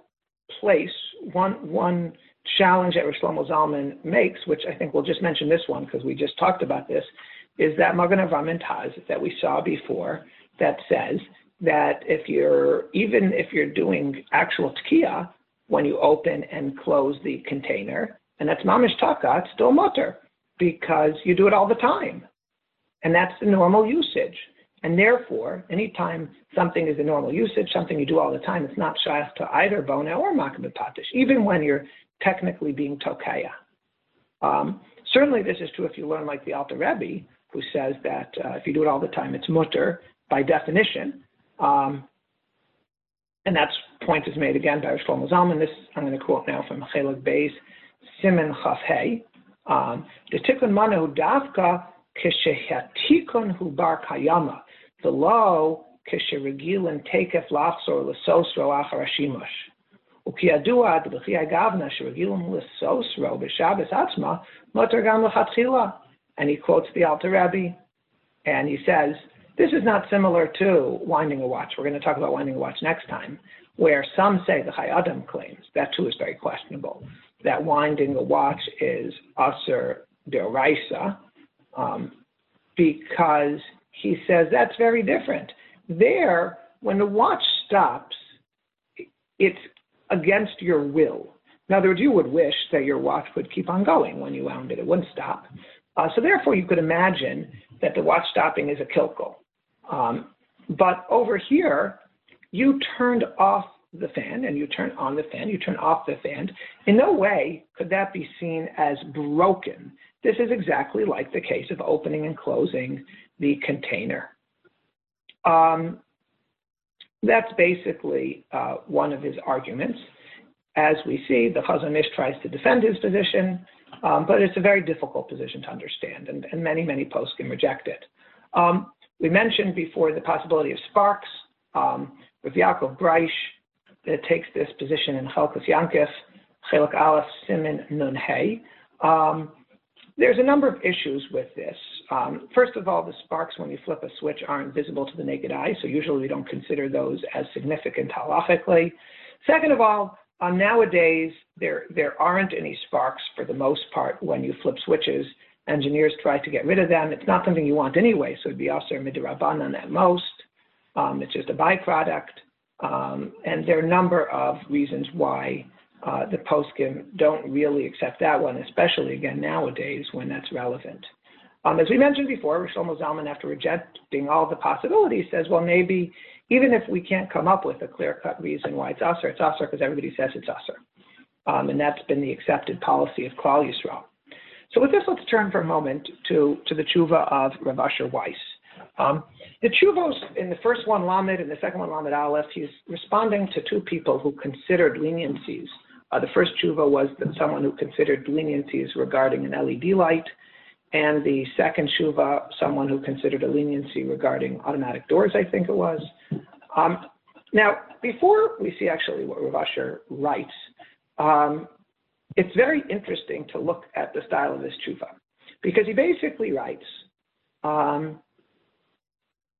Speaker 2: challenge that Rosh Shlomo Zalman makes, which I think we'll just mention this one because we just talked about this, is that Magen Avraham Taz that we saw before that says that even if you're doing actual tkiya when you open and close the container, and that's mamish taka, it's still mutter because you do it all the time. And that's the normal usage. And therefore, anytime something is the normal usage, something you do all the time, it's not shaykh to either bona or makbeh patish, even when you're technically being tokaya. Certainly this is true if you learn like the Alter Rebbe, who says that if you do it all the time, it's mutter by definition. And that point is made again by Rosh Shlomo Zalman. This I'm going to quote now from Chelik Beis, Siman Chaf Hey. The tikkun manahu davka kishehatikun hu bar kayama, the low kisheregilin takef lachzor lesosro achar hashimush. Ukiyadua ad b'chiyah gavna sheregilin lesosro b'shabbos atzma mutter gam lechatchila. And he quotes the Alter Rebbe, and he says, this is not similar to winding a watch. We're going to talk about winding a watch next time, where some say, the Chai Adam claims, that too is very questionable, that winding a watch is aser d'oraisa, because he says that's very different. There, when the watch stops, it's against your will. In other words, you would wish that your watch would keep on going when you wound it. It wouldn't stop. So therefore, you could imagine that the watch stopping is a kilkel. But over here, you turned off the fan and you turn on the fan, you turn off the fan. In no way could that be seen as broken. This is exactly like the case of opening and closing the container. That's basically one of his arguments. As we see, the Chazon Ish tries to defend his position, but it's a very difficult position to understand, and many, many poskim reject it. We mentioned before the possibility of sparks. With Yaakov Breish, that takes this position in Chelkas Yankif, Chelak Aleph Siman Nun Hey. There's a number of issues with this. First of all, the sparks when you flip a switch aren't visible to the naked eye, so usually we don't consider those as significant halachically. Second of all, nowadays there aren't any sparks for the most part when you flip switches. Engineers try to get rid of them. It's not something you want anyway, so it'd be aser midrabanan at most. It's just a byproduct. And there are a number of reasons why the poskim don't really accept that one, especially again nowadays when that's relevant. As we mentioned before, Rosh Shlomo Zalman, after rejecting all the possibilities, says, well, maybe even if we can't come up with a clear-cut reason why it's aser because everybody says it's aser. And that's been the accepted policy of Klal Yisrael. So with this, let's turn for a moment to the tshuva of Rav Asher Weiss. The tshuvos in the first one, Lamed, and the second one, Lamed Aleph, he's responding to two people who considered leniencies. The first tshuva was someone who considered leniencies regarding an LED light, and the second tshuva, someone who considered a leniency regarding automatic doors, I think it was. Now, before we see actually what Rav Asher writes, it's very interesting to look at the style of this tshuva, because he basically writes,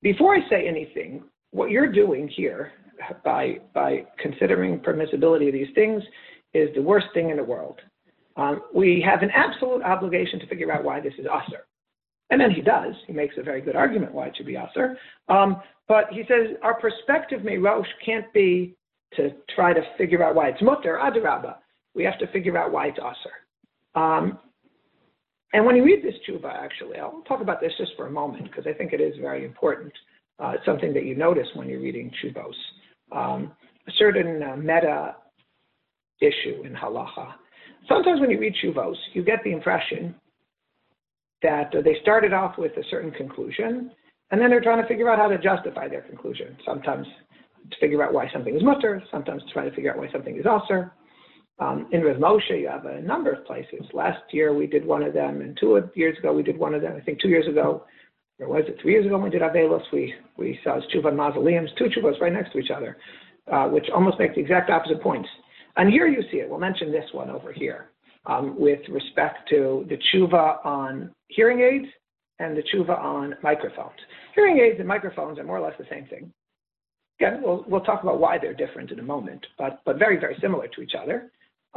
Speaker 2: before I say anything, what you're doing here by considering permissibility of these things is the worst thing in the world. We have an absolute obligation to figure out why this is asur. And then he does. He makes a very good argument why it should be asur. But he says our perspective, Meirosh, can't be to try to figure out why it's mutter, adarabba. We have to figure out why it's asur. And when you read this tshuva, actually, I'll talk about this just for a moment because I think it is very important. It's something that you notice when you're reading tshuvos. A certain meta issue in halacha. Sometimes when you read tshuvos, you get the impression that they started off with a certain conclusion, and then they're trying to figure out how to justify their conclusion. Sometimes to figure out why something is mutter, sometimes to try to figure out why something is asur. In Rav Moshe, you have a number of places. Last year we did one of them, and 2 years ago we did one of them. I think 2 years ago, or was it 3 years ago when we did Avelos, we saw tshuva and mausoleums, 2 tshuvas right next to each other, which almost make the exact opposite points. And here you see it. We'll mention this one over here with respect to the tshuva on hearing aids and the tshuva on microphones. Hearing aids and microphones are more or less the same thing. Again, we'll talk about why they're different in a moment, but very, very similar to each other.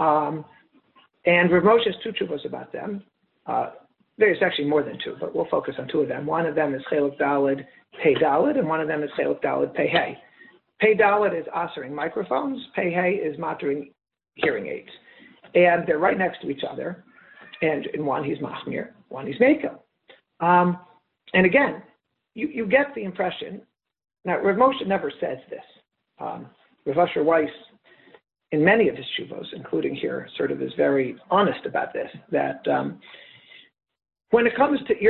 Speaker 2: And Rav Moshe has 2 tshuvos about them. There's actually more than 2, but we'll focus on 2 of them. One of them is Chelek Daled Pei Daled, and one of them is Chelek Daled Pei Hey. Pei Daled is asuring microphones. Pei Hey is muttering hearing aids. And they're right next to each other. And in one he's machmir, one he's mekel. And again, you get the impression. Now, Rav Moshe never says this. Rav Asher Weiss, in many of his tshuvos, including here, sort of is very honest about this, that when it comes to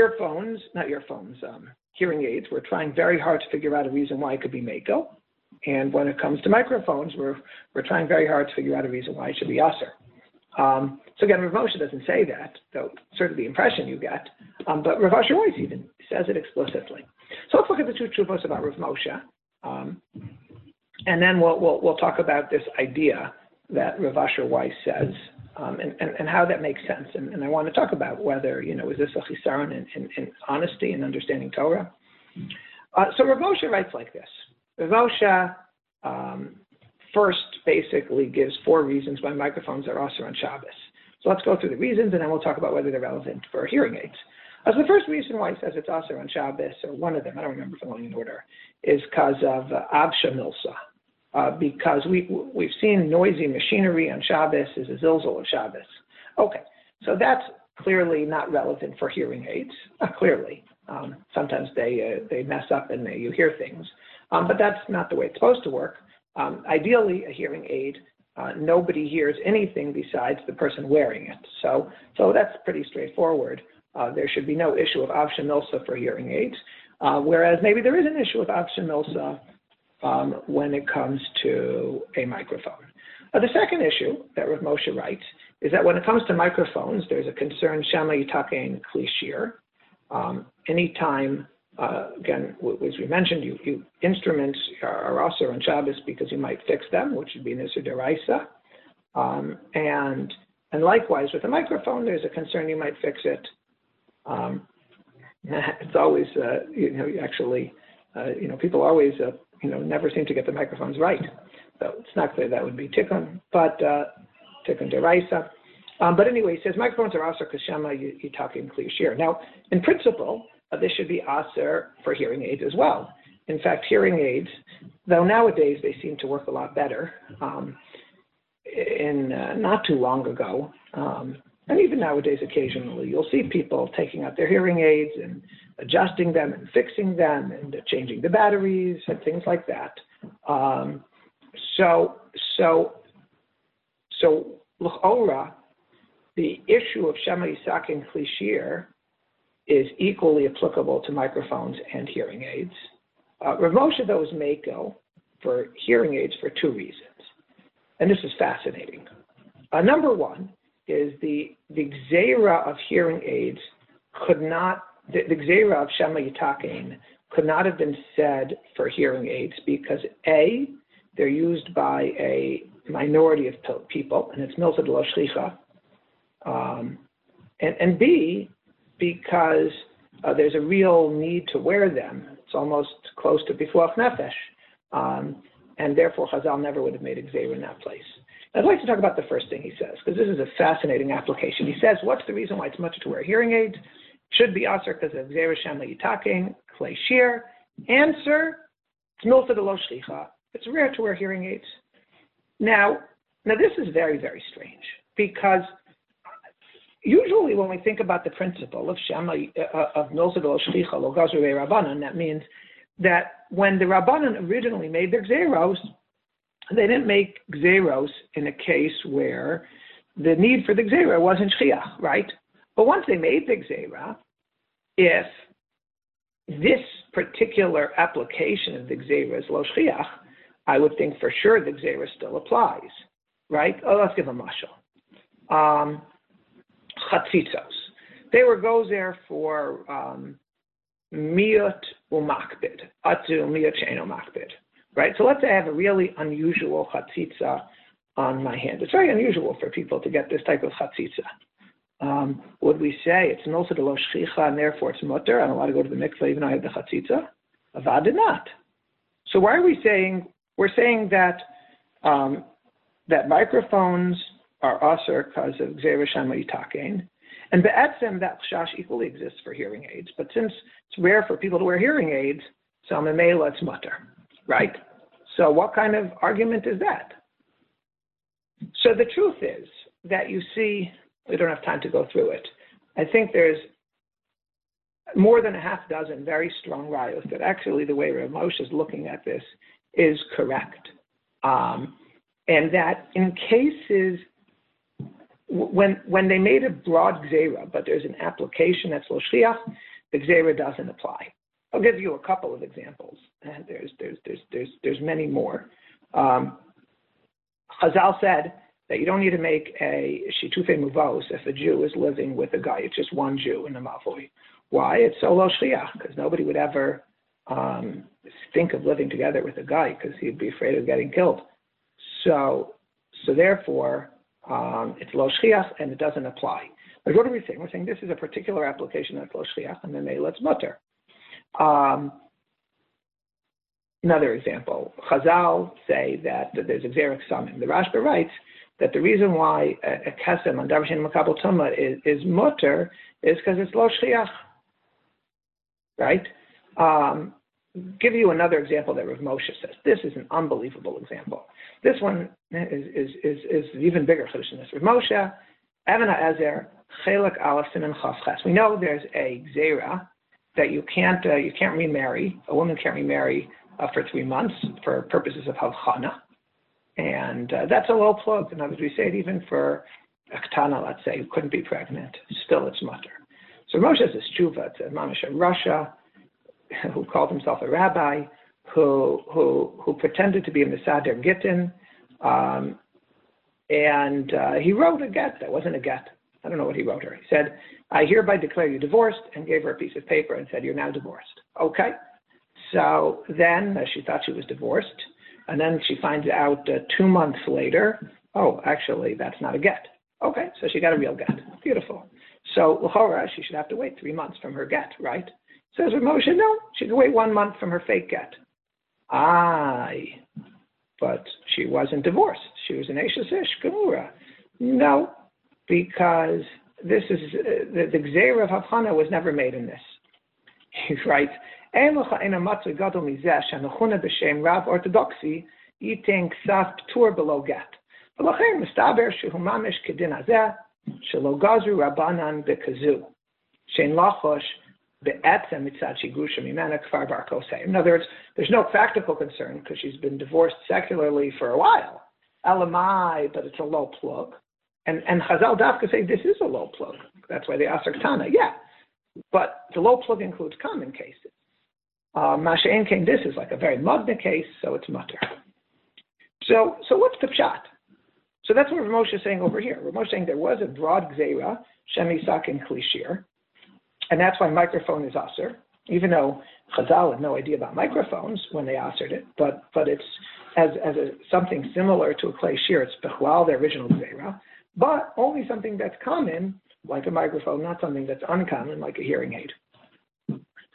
Speaker 2: hearing aids, we're trying very hard to figure out a reason why it could be mekel. And when it comes to microphones, we're trying very hard to figure out a reason why it should be asur. So again, Rav Moshe doesn't say that, though sort of the impression you get. But Rav Asher Weiss even says it explicitly. So let's look at the 2 tshuvos about Rav Moshe. And then we'll talk about this idea that Rav Asher Weiss says and how that makes sense. And I want to talk about whether, is this a chisaron in honesty and understanding Torah? So Rav Moshe writes like this. Rav Moshe first basically gives 4 reasons why microphones are asur on Shabbos. So let's go through the reasons, and then we'll talk about whether they're relevant for hearing aids. So the first reason why he says it's asur on Shabbos, or one of them, I don't remember if I'm going in order, is because of Avsha Milsa. Because we've seen noisy machinery on Shabbos is a zilzal of Shabbos. Okay, so that's clearly not relevant for hearing aids. Clearly. Sometimes they mess up and you hear things. But that's not the way it's supposed to work. Ideally, a hearing aid, nobody hears anything besides the person wearing it. So that's pretty straightforward. There should be no issue of Avsha Milsa for hearing aids, whereas maybe there is an issue of Avsha Milsa when it comes to a microphone. The second issue that Rav Moshe writes is that when it comes to microphones, there's a concern, Shema Yitakein Kli Shir. Anytime, again, as we mentioned, you instruments are asur on Shabbos because you might fix them, which would be Nisur Deraisa. And likewise, with a microphone, there's a concern you might fix it. It's always, people always, never seem to get the microphones right. So it's not clear that would be tikkun, but tikkun deraisa. But anyway, he says microphones are asur kashema yitakim kli shir. Now, in principle, this should be asur for hearing aids as well. In fact, hearing aids, though nowadays they seem to work a lot better, not too long ago, and even nowadays occasionally, you'll see people taking out their hearing aids and adjusting them and fixing them and changing the batteries and things like that. So l'chora, the issue of Shema Yisakin Kli Shir is equally applicable to microphones and hearing aids. Rav Moshe, though, is mekel for hearing aids for 2 reasons. And this is fascinating. Number one is the gzeira of hearing aids the gzeira of Shema Yitakein could not have been said for hearing aids because A, they're used by a minority of people, and it's milsa de lo shlicha. And B, because there's a real need to wear them It's almost close to Pikuach Nefesh. And therefore, Chazal never would have made a Gzeira in that place. I'd like to talk about the first thing he says, because this is a fascinating application. He says, what's the reason why it's much to wear hearing aids? Should be Aser because of Gzeira Shem Yitaking, Klei Shir. Answer, it's Milta de Lo Shlicha. It's rare to wear hearing aids. Now this is very, very strange, because usually when we think about the principle of Milta de Lo Shlicha, Lo Gazru Rabbanan, that means that when the Rabbanan originally made their Gzeiros, they didn't make Gzeiros in a case where the need for the Gzeira wasn't Shchiach, right? But once they made the Gzeira, if this particular application of the Gzeira is Lo Shchiach, I would think for sure the Gzeira still applies, right? Let's give a mashal. Chatzitzos. They were gozer for miyot umakbid, atu miyot she'eno makbid, right? So let's say I have a really unusual chatzitza on my hand. It's very unusual for people to get this type of chatzitza. Would we say it's milta de lo shchicha and therefore it's mutter? I don't want to go to the mikveh even though I have the chatzitza. Avad not. So why are we saying? We're saying that that microphones are aser because of gzeira shema yitakein, and be'etzem that chash equally exists for hearing aids. But since it's rare for people to wear hearing aids, so memela it's mutter, right? So what kind of argument is that? So the truth is that you see, we don't have time to go through it. I think there's more than a half dozen very strong rayos that actually the way Rav Moshe is looking at this is correct. And that in cases when they made a broad gzeira, but there's an application that's lo shliach, the gzeira doesn't apply. I'll give you a couple of examples. And there's many more. Chazal said that you don't need to make a shitufei muvos if a Jew is living with a guy. It's just one Jew in the mavoi. Why? It's so lo shliach, because nobody would ever think of living together with a guy because he'd be afraid of getting killed. So therefore, it's lo shliach and it doesn't apply. But what are we saying? We're saying this is a particular application that's lo shliach and then let's mutter. Another example, Chazal say that there's a Gzerek Samim. The Rashba writes that the reason why a kesem on Darshan Makabel Tumah is mutter is because it's lo shliach, right? Give you another example that Rav Moshe says. This is an unbelievable example. This one is even bigger chiddush than this. Rav Moshe, Even HaEzer, Chelek Aleph Siman Chaf Ches. We know there's a gzeira that you can't remarry. A woman can't remarry for 3 months for purposes of havchana, and that's a low plug. And as we say it even for a ketana, let's say, who couldn't be pregnant, still it's mutter. So Moshe has this tshuva to Mamash of Russia, who called himself a rabbi, who pretended to be a Mesader Gittin, and he wrote a get that wasn't a get. I don't know what he wrote her. He said, I hereby declare you divorced, and gave her a piece of paper and said, you're now divorced. Okay. So then she thought she was divorced, and then she finds out 2 months later, oh, actually, that's not a get. Okay, so she got a real get. Beautiful. So l'chora, she should have to wait 3 months from her get, right? Says Rav Moshe, no, she could wait 1 month from her fake get. But she wasn't divorced. She was an Eishes Ish, Gemura. No, because this is, the Gzeira of Havchana was never made in this. He writes, Ein lecha ein amatzah gadol mizeh shenachuna b'shem Rav Orthodoxy yiting ksaf p'tur below get. V'lachen mistaber shehu mamish kedin hazeh shelo gazru rabbanan b'kazu shein lachosh be'etzem mitzad shigusha mimena kfar bar kosei. In other words, there's no practical concern because she's been divorced secularly for a while. Elamai, but it's a low plug. And Chazal Dafka say this is a low plug. That's why they ask Ktana. Yeah, but the low plug includes common cases. Masha'en came, this is like a very magna case, so it's mutter. So what's the pshat? So that's what Rav Moshe is saying over here. Rav Moshe is saying there was a broad gzeira, Shem Yisak and Klishir, and that's why microphone is aser, even though Chazal had no idea about microphones when they asered it, but it's as something similar to a clay shear, it's bechlal, the original gzeira, but only something that's common, like a microphone, not something that's uncommon, like a hearing aid.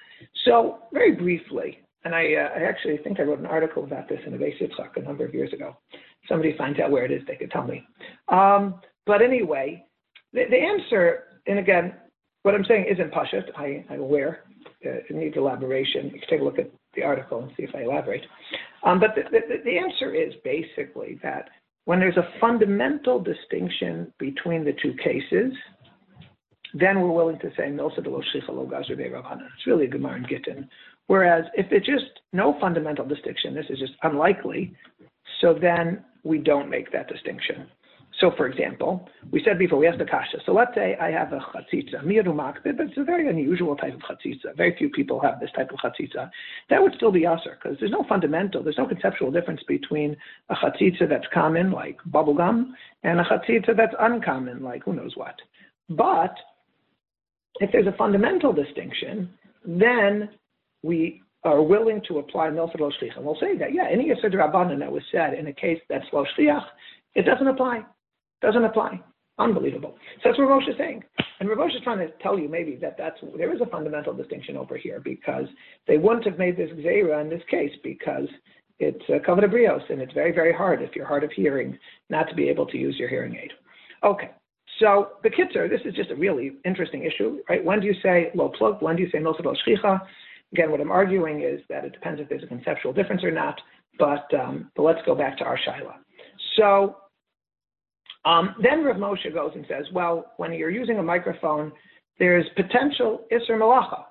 Speaker 2: So very briefly, and I actually think I wrote an article about this in a Beis Yitzchak a number of years ago. Somebody finds out where it is, they could tell me. But anyway, the answer, and again, what I'm saying isn't pashut. I'm aware it needs elaboration. You can take a look at the article and see if I elaborate. But the answer is basically that when there's a fundamental distinction between the two cases, then we're willing to say milsa de lo shlicha lo gazer be Rav Hanan. It's really a Gemara in Gittin. Whereas if it's just no fundamental distinction, this is just unlikely, so then we don't make that distinction. So, for example, we said before, we asked the kasha. So let's say I have a chatzitza, miru makbid, but it's a very unusual type of chatzitza. Very few people have this type of chatzitza. That would still be aser, because there's no conceptual difference between a chatzitza that's common, like bubblegum, and a chatzitza that's uncommon, like who knows what. But if there's a fundamental distinction, then we are willing to apply milsa lo shliach. And we'll say that, yeah, any yesod rabbanan that was said in a case that's lo shliach, it doesn't apply. Doesn't apply. Unbelievable. So that's what Rosh is saying. And Rosh is trying to tell you maybe that there is a fundamental distinction over here, because they wouldn't have made this gzeira in this case because it's kavod brios, and it's very, very hard if you're hard of hearing not to be able to use your hearing aid. Okay. So the kitzer, this is just a really interesting issue, right? When do you say lo plug? When do you say milsa lo shlicha? Again, what I'm arguing is that it depends if there's a conceptual difference or not, but let's go back to our shaila. So then Rav Moshe goes and says, well, when you're using a microphone, there's potential Isser Malacha.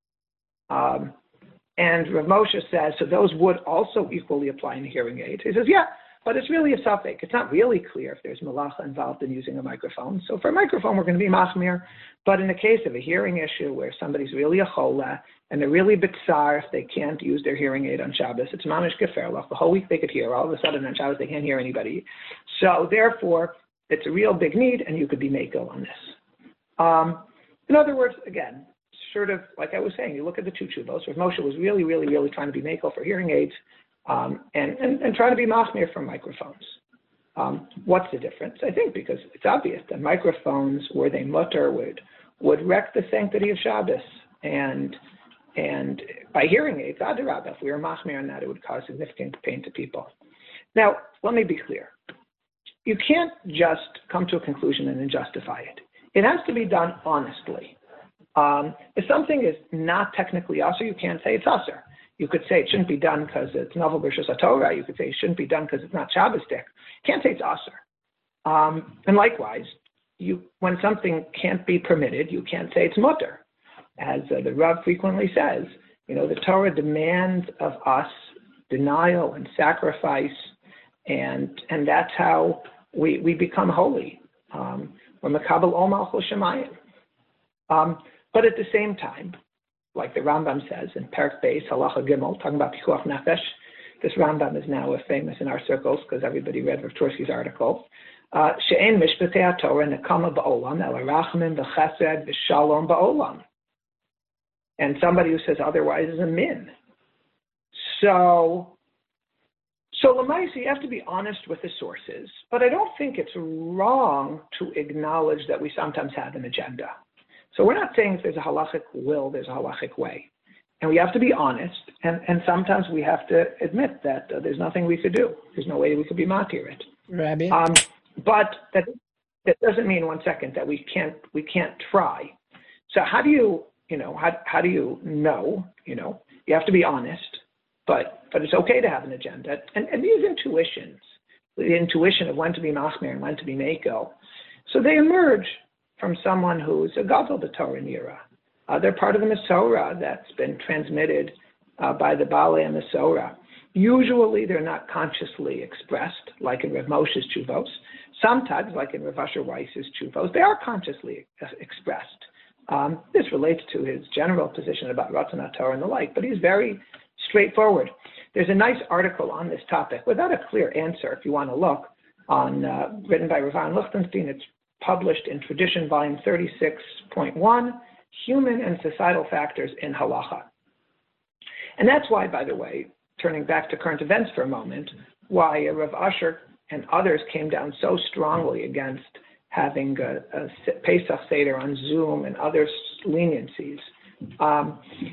Speaker 2: And Rav Moshe says, so those would also equally apply in a hearing aid. He says, yeah, but it's really a suffix. It's not really clear if there's Malacha involved in using a microphone. So for a microphone, we're going to be machmir. But in the case of a hearing issue where somebody's really a chola and they're really bitzar if they can't use their hearing aid on Shabbos, it's mamish geferlach. The whole week they could hear. All of a sudden on Shabbos they can't hear anybody. So therefore, it's a real big need, and you could be mako on this. In other words, again, sort of like I was saying, you look at the two chuvos. Rav Moshe was really, really, really trying to be mako for hearing aids, and trying to be machmir for microphones. What's the difference? I think because it's obvious that microphones, were they mutter, would wreck the sanctity of Shabbos, and by hearing aids, adarabah, if we were machmir on that, it would cause significant pain to people. Now, let me be clear. You can't just come to a conclusion and then justify it. It has to be done honestly. If something is not technically aser, you can't say it's aser. You could say it shouldn't be done because it's novel b'rshus haTorah. You could say it shouldn't be done because it's not Shabbos stick. You can't say it's aser. And likewise, when something can't be permitted, you can't say it's mutter. As the Rav frequently says, the Torah demands of us denial and sacrifice, and that's how we become holy. We're mekabel ol malchus shemayim. But at the same time, like the Rambam says in Perek Beis Halacha Gimel, talking about pikuach nefesh, this Rambam is now famous in our circles because everybody read Rav Tursky's article. She'en mishpatei haTorah nekama ba'olam el rachmin v'chesed v'shalom ba'olam. And somebody who says otherwise is a min. So Lamaisi, you have to be honest with the sources, but I don't think it's wrong to acknowledge that we sometimes have an agenda. So we're not saying if there's a halachic will, there's a halachic way. And we have to be honest, and sometimes we have to admit that there's nothing we could do. There's no way we could be matir it.
Speaker 3: Rabbi.
Speaker 2: But that doesn't mean, one second, that we can't try. So how do you know? You have to be honest. But it's okay to have an agenda. And these intuitions, the intuition of when to be machmir and when to be mako, so they emerge from someone who's a gadol b'Torah nira. They're part of the Masorah that's been transmitted by the Baalei Masorah. Usually they're not consciously expressed, like in Rav Moshe's Chuvos. Sometimes, like in Rav Asher Weiss's Chuvos, they are consciously expressed. This relates to his general position about Ratzon HaTorah and the like, but he's very straightforward. There's a nice article on this topic without a clear answer, if you want to look, written by Rav Aaron Lichtenstein. It's published in Tradition, volume 36.1, Human and Societal Factors in Halacha. And that's why, by the way, turning back to current events for a moment, why Rav Asher and others came down so strongly against having a Pesach Seder on Zoom and other leniencies.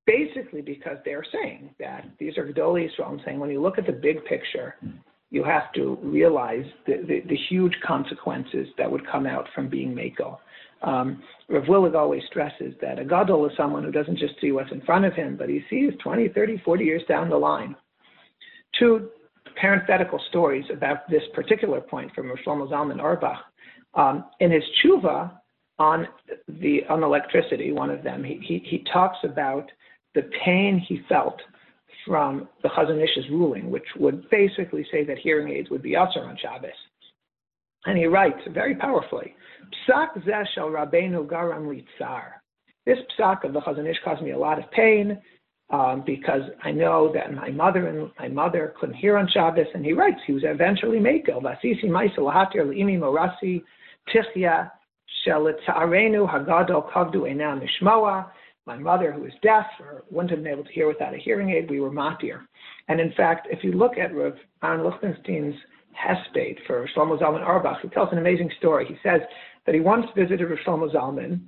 Speaker 2: basically because they're saying that these are Gedolei Yisrael. I'm saying when you look at the big picture, you have to realize the huge consequences that would come out from being Mako. Rav Willig always stresses that a Gadol is someone who doesn't just see what's in front of him, but he sees 20, 30, 40 years down the line. Two parenthetical stories about this particular point from Rav Shlomo Zalman Auerbach. In his tshuva on electricity, one of them, he talks about the pain he felt from the Chazon Ish's ruling, which would basically say that hearing aids would be asur on Shabbos. And he writes very powerfully, Psak zeh shel Rabbeinu garam li tsar. This psak of the Chazon Ish caused me a lot of pain because I know that my mother couldn't hear on Shabbos. And he writes, he was eventually Mekel. Vasisi ma'aseh lahatir li'imi morasi tichya shel tzarenu hagadol kavdu einam nishmoa. My mother, who is deaf or wouldn't have been able to hear without a hearing aid, we were matir. And in fact, if you look at Rav Aaron Lichtenstein's Hesped for Shlomo Zalman Auerbach, he tells an amazing story. He says that he once visited Rav Shlomo Zalman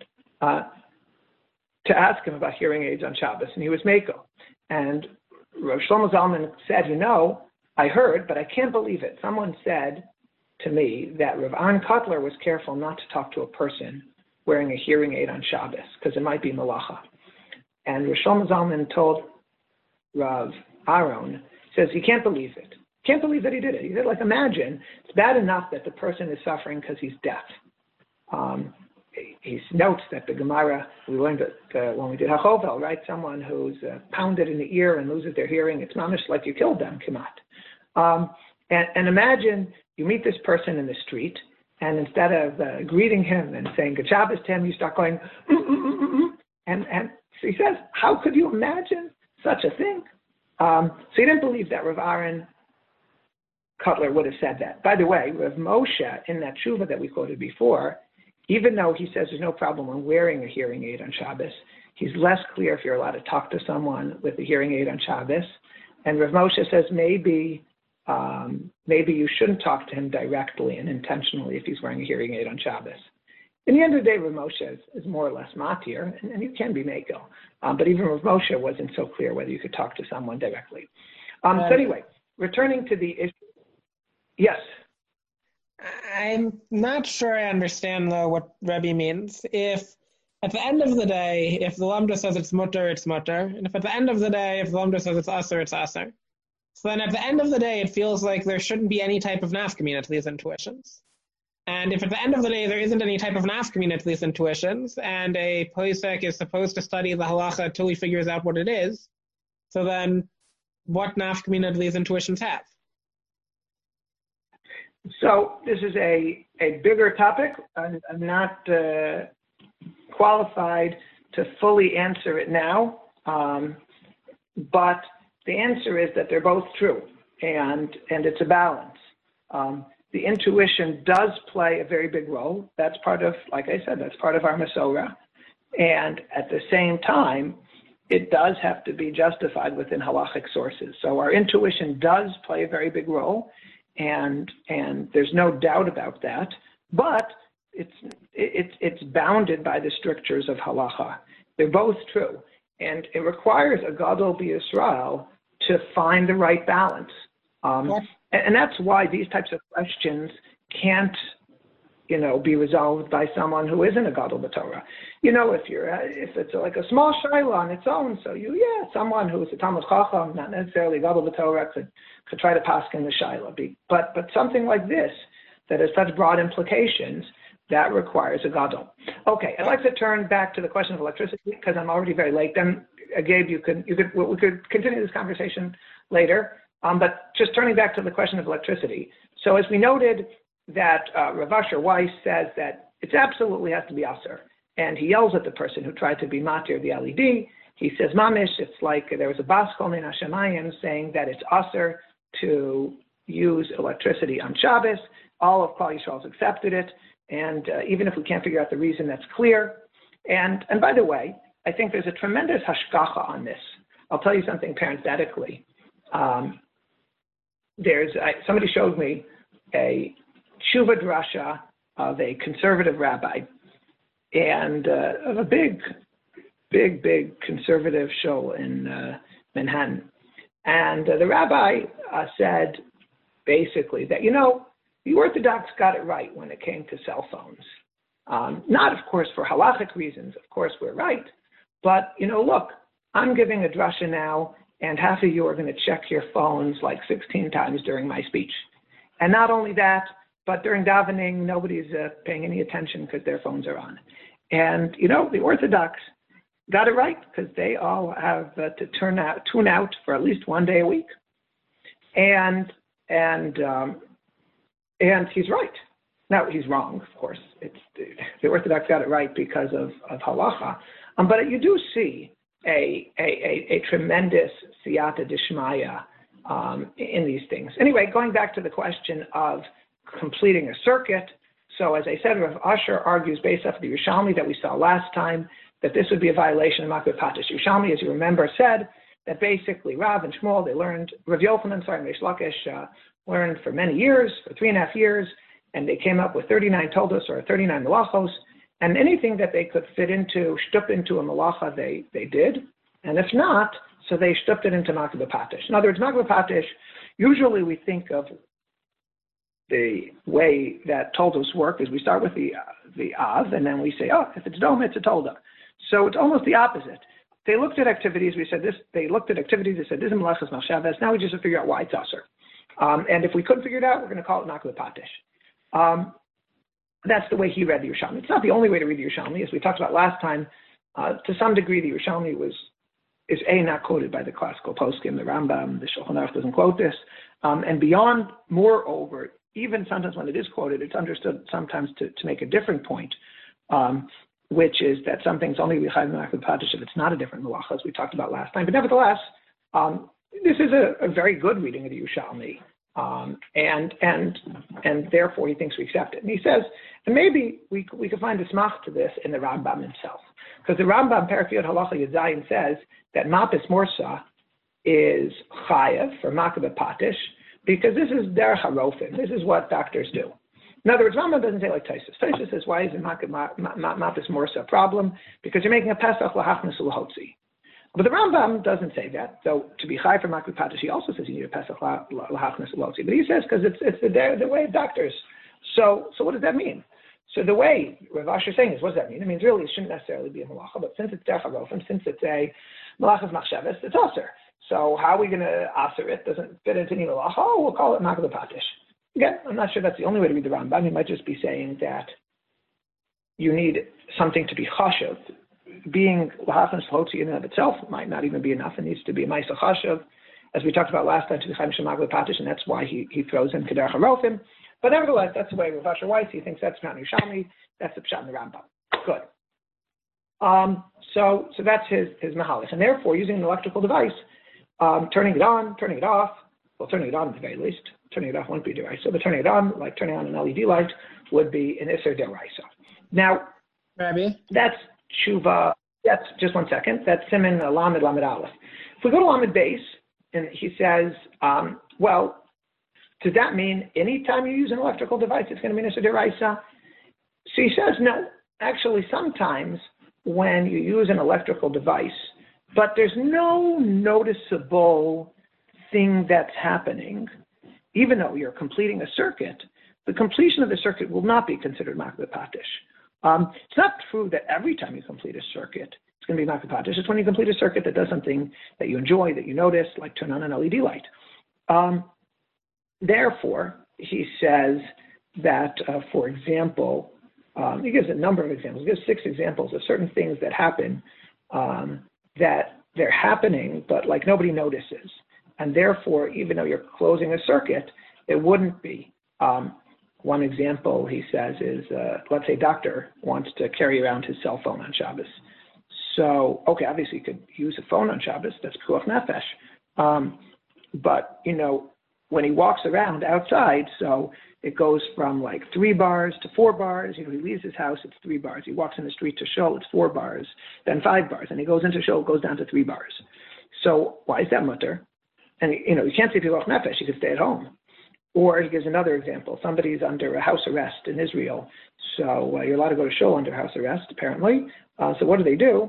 Speaker 2: to ask him about hearing aids on Shabbos, and he was Mako. And Rav Shlomo Zalman said, I heard, but I can't believe it. Someone said to me that Rav Aaron Kotler was careful not to talk to a person wearing a hearing aid on Shabbos, because it might be malacha. And Rav Shlomo Zalman told Rav Aaron, says he can't believe it. Can't believe that he did it. He said, imagine, it's bad enough that the person is suffering because he's deaf. He notes that the Gemara, we learned that when we did HaChovel, right? Someone who's pounded in the ear and loses their hearing, it's mamish like you killed them, Kimat. And imagine you meet this person in the street, and instead of greeting him and saying Good Shabbos to him, you start going, and so he says, how could you imagine such a thing? So he didn't believe that Rav Aaron Kotler would have said that. By the way, Rav Moshe, in that tshuva that we quoted before, even though he says there's no problem in wearing a hearing aid on Shabbos, he's less clear if you're allowed to talk to someone with a hearing aid on Shabbos. And Rav Moshe says maybe you shouldn't talk to him directly and intentionally if he's wearing a hearing aid on Shabbos. In the end of the day, Rav Moshe is more or less matir, and you can be Mako. But even Rav Moshe wasn't so clear whether you could talk to someone directly. So anyway, returning to the issue. Yes.
Speaker 3: I'm not sure I understand, though, what Rebbe means. If at the end of the day, if the Lamda says it's mutter, it's mutter. And if at the end of the day, if the Lamda says it's asur, it's asur. So then at the end of the day, it feels like there shouldn't be any type of nafkamina to these intuitions. And if at the end of the day, there isn't any type of nafkamina to these intuitions, and a posek is supposed to study the halacha until he figures out what it is, so then what nafkamina do these intuitions have?
Speaker 2: So this is a bigger topic. I'm not qualified to fully answer it now, but the answer is that they're both true, and it's a balance. The intuition does play a very big role. That's part of, like I said, that's part of our Masorah. And at the same time, it does have to be justified within halachic sources. So our intuition does play a very big role, and there's no doubt about that. But it's bounded by the strictures of halacha. They're both true, and it requires a gadol b'Yisrael to find the right balance. And that's why these types of questions can't, be resolved by someone who isn't a gadol b'Torah. If it's like a small shaila on its own, so someone who's a Talmud Chacham, not necessarily gadol b'Torah, could try to paskin the shaila. But something like this that has such broad implications, that requires a gadol. Okay, I'd like to turn back to the question of electricity because I'm already very late. Then, Gabe, we could continue this conversation later. But just turning back to the question of electricity. So as we noted that Rav Asher Weiss says that it absolutely has to be asur. And he yells at the person who tried to be matir the LED. He says, mamish, it's like there was a bas kol min hashemayim saying that it's asur to use electricity on Shabbos. All of Klal Yisrael has accepted it. And even if we can't figure out the reason, that's clear. And by the way, I think there's a tremendous hashgacha on this. I'll tell you something parenthetically. Somebody showed me a tshuva drasha of a conservative rabbi, and of a big big conservative shul in Manhattan. And the rabbi said basically that, the Orthodox got it right when it came to cell phones. Not, of course, for halachic reasons. Of course, we're right. But, look, I'm giving a drasha now, and half of you are going to check your phones like 16 times during my speech. And not only that, but during davening, nobody's paying any attention because their phones are on. And, the Orthodox got it right because they all have to tune out for at least one day a week. And he's right. Now, he's wrong, of course. The Orthodox got it right because of halacha. But you do see a tremendous siyata dishmaya in these things. Anyway, going back to the question of completing a circuit. So as I said, Rav Asher argues based off of the Yerushalmi that we saw last time that this would be a violation of Makbid Patish. Yerushalmi, as you remember, said that basically Rav and Shmuel, Rav Yochanan, Reish Lakish learned for many years, for 3.5 years, and they came up with 39 toldos or 39 malachos, and anything that they could shtup into a malacha, they did, and if not, so they shtupped it into Makbid Patish. In other words, Makbid Patish, usually we think of the way that toldos work is we start with the av, and then we say, if it's dome, it's a tolda. So it's almost the opposite. They looked at activities, they said, this is malachas malshavas, now we just have to figure out why it's usher. And if we couldn't figure it out, we're going to call it Makbid Patish. That's the way he read the Yerushalmi. It's not the only way to read the Yerushalmi. As we talked about last time, to some degree, the Yerushalmi is not quoted by the classical poskim, the Rambam, the Shulchan Aruch doesn't quote this. And beyond, moreover, even sometimes when it is quoted, it's understood sometimes to make a different point, which is that something's only B'chayv Makbid Patish if it's not a different malacha, as we talked about last time. But nevertheless, this is a very good reading of the Yerushalmi. And therefore he thinks we accept it. And he says, and maybe we could find a smach to this in the Rambam himself. Because the Rambam, Perifiyot Halacha Yudzayin, says that Mapis Morsa is chayav for Makbid Patish, because this is derech harofim. This is what doctors do. In other words, Rambam doesn't say like Taisus. Taisus says, why is Mapis Morsa a problem? Because you're making a Pesach lahachnas ulahotzi. But the Rambam doesn't say that. So to be chai for Makbid Patish, he also says you need a Pesach lahachnas ulahotzi. But he says because it's the way of doctors. So what does that mean? So the way Rav Asher is saying is, what does that mean? It means really it shouldn't necessarily be a malacha, but since it's derech harofim, since it's a malachas machshavas, it's aser. So how are we going to aser it? Doesn't fit into any malacha. We'll call it Makbid Patish. Again, I'm not sure that's the only way to read the Rambam. He might just be saying that you need something to be chashav. Being lahachnas ulahotzi in and of itself might not even be enough. It needs to be a ma'aseh chashav, as we talked about last time, to be chayim Makbid Patish, and that's why he throws in derech harofim. But nevertheless, that's the way Rav Asher Weiss, he thinks that's not Yerushalmi, that's the pshat in the Rambam. Good. So that's his mahalis. And therefore, using an electrical device, turning it on, turning it off, well, turning it on at the very least, turning it off won't be deraisa, but turning it on, like turning on an LED light, would be an iser deraisa. Now,
Speaker 3: Rabbi?
Speaker 2: That's tshuva, that's, just one second, that's siman lamed aleph. If we go to lamed base, and he says, does that mean anytime you use an electrical device, it's going to be Nisa Deraisa? So he says, no. Actually, sometimes when you use an electrical device, but there's no noticeable thing that's happening, even though you're completing a circuit, the completion of the circuit will not be considered Makbid Patish. It's not true that every time you complete a circuit, it's going to be Makbid Patish. It's when you complete a circuit that does something that you enjoy, that you notice, like turn on an LED light. Therefore, he says that, for example, he gives a number of examples. He gives 6 examples of certain things that happen that they're happening, but like nobody notices. And therefore, even though you're closing a circuit, it wouldn't be. One example, he says, is let's say a doctor wants to carry around his cell phone on Shabbos. So, okay, obviously you could use a phone on Shabbos. That's pikuach nefesh. But, when he walks around outside, so it goes from like 3 bars to 4 bars. He leaves his house, it's 3 bars. He walks in the street to shul, it's 4 bars, then 5 bars. And he goes into shul, it goes down to 3 bars. So why is that mutter? And, you can't say pikuach nefesh, you could stay at home. Or he gives another example. Somebody's under a house arrest in Israel. So you're allowed to go to shul under house arrest, apparently. So what do?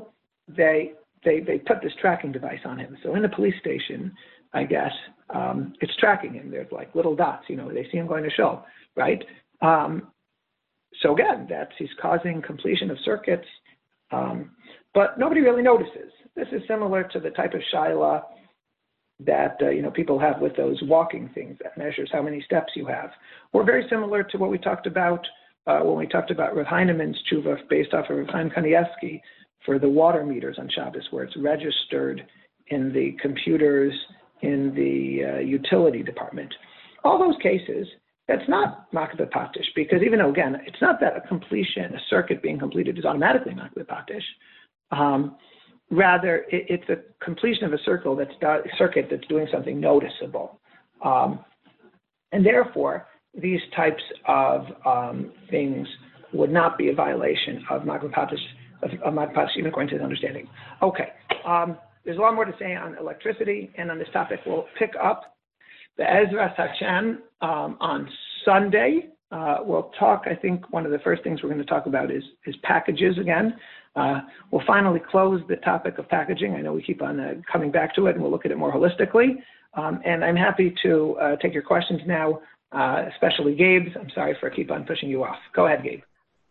Speaker 2: they put this tracking device on him. So in the police station, I guess, it's tracking him. There's like little dots, they see him going to shul, right? So again, he's causing completion of circuits, but nobody really notices. This is similar to the type of shaila that people have with those walking things that measures how many steps you have, or very similar to what we talked about when we talked about Rav Heinemann's tshuva based off of Rav Chaim Kanievsky for the water meters on Shabbos, where it's registered in the computers in the utility department. All those cases, that's not makbeh patish, because even though, again, it's not that a circuit being completed is automatically makbeh patish. Rather, it's a completion of a circuit that's doing something noticeable. And therefore, these types of things would not be a violation of makbeh patish, even according to his understanding. Okay, there's a lot more to say on electricity, and on this topic, we'll pick up the Ezras Hashem on Sunday. We'll talk, I think one of the first things we're going to talk about is packages again. We'll finally close the topic of packaging. I know we keep on coming back to it, and we'll look at it more holistically. And I'm happy to take your questions now, especially Gabe's. I'm sorry for keep on pushing you off. Go ahead, Gabe.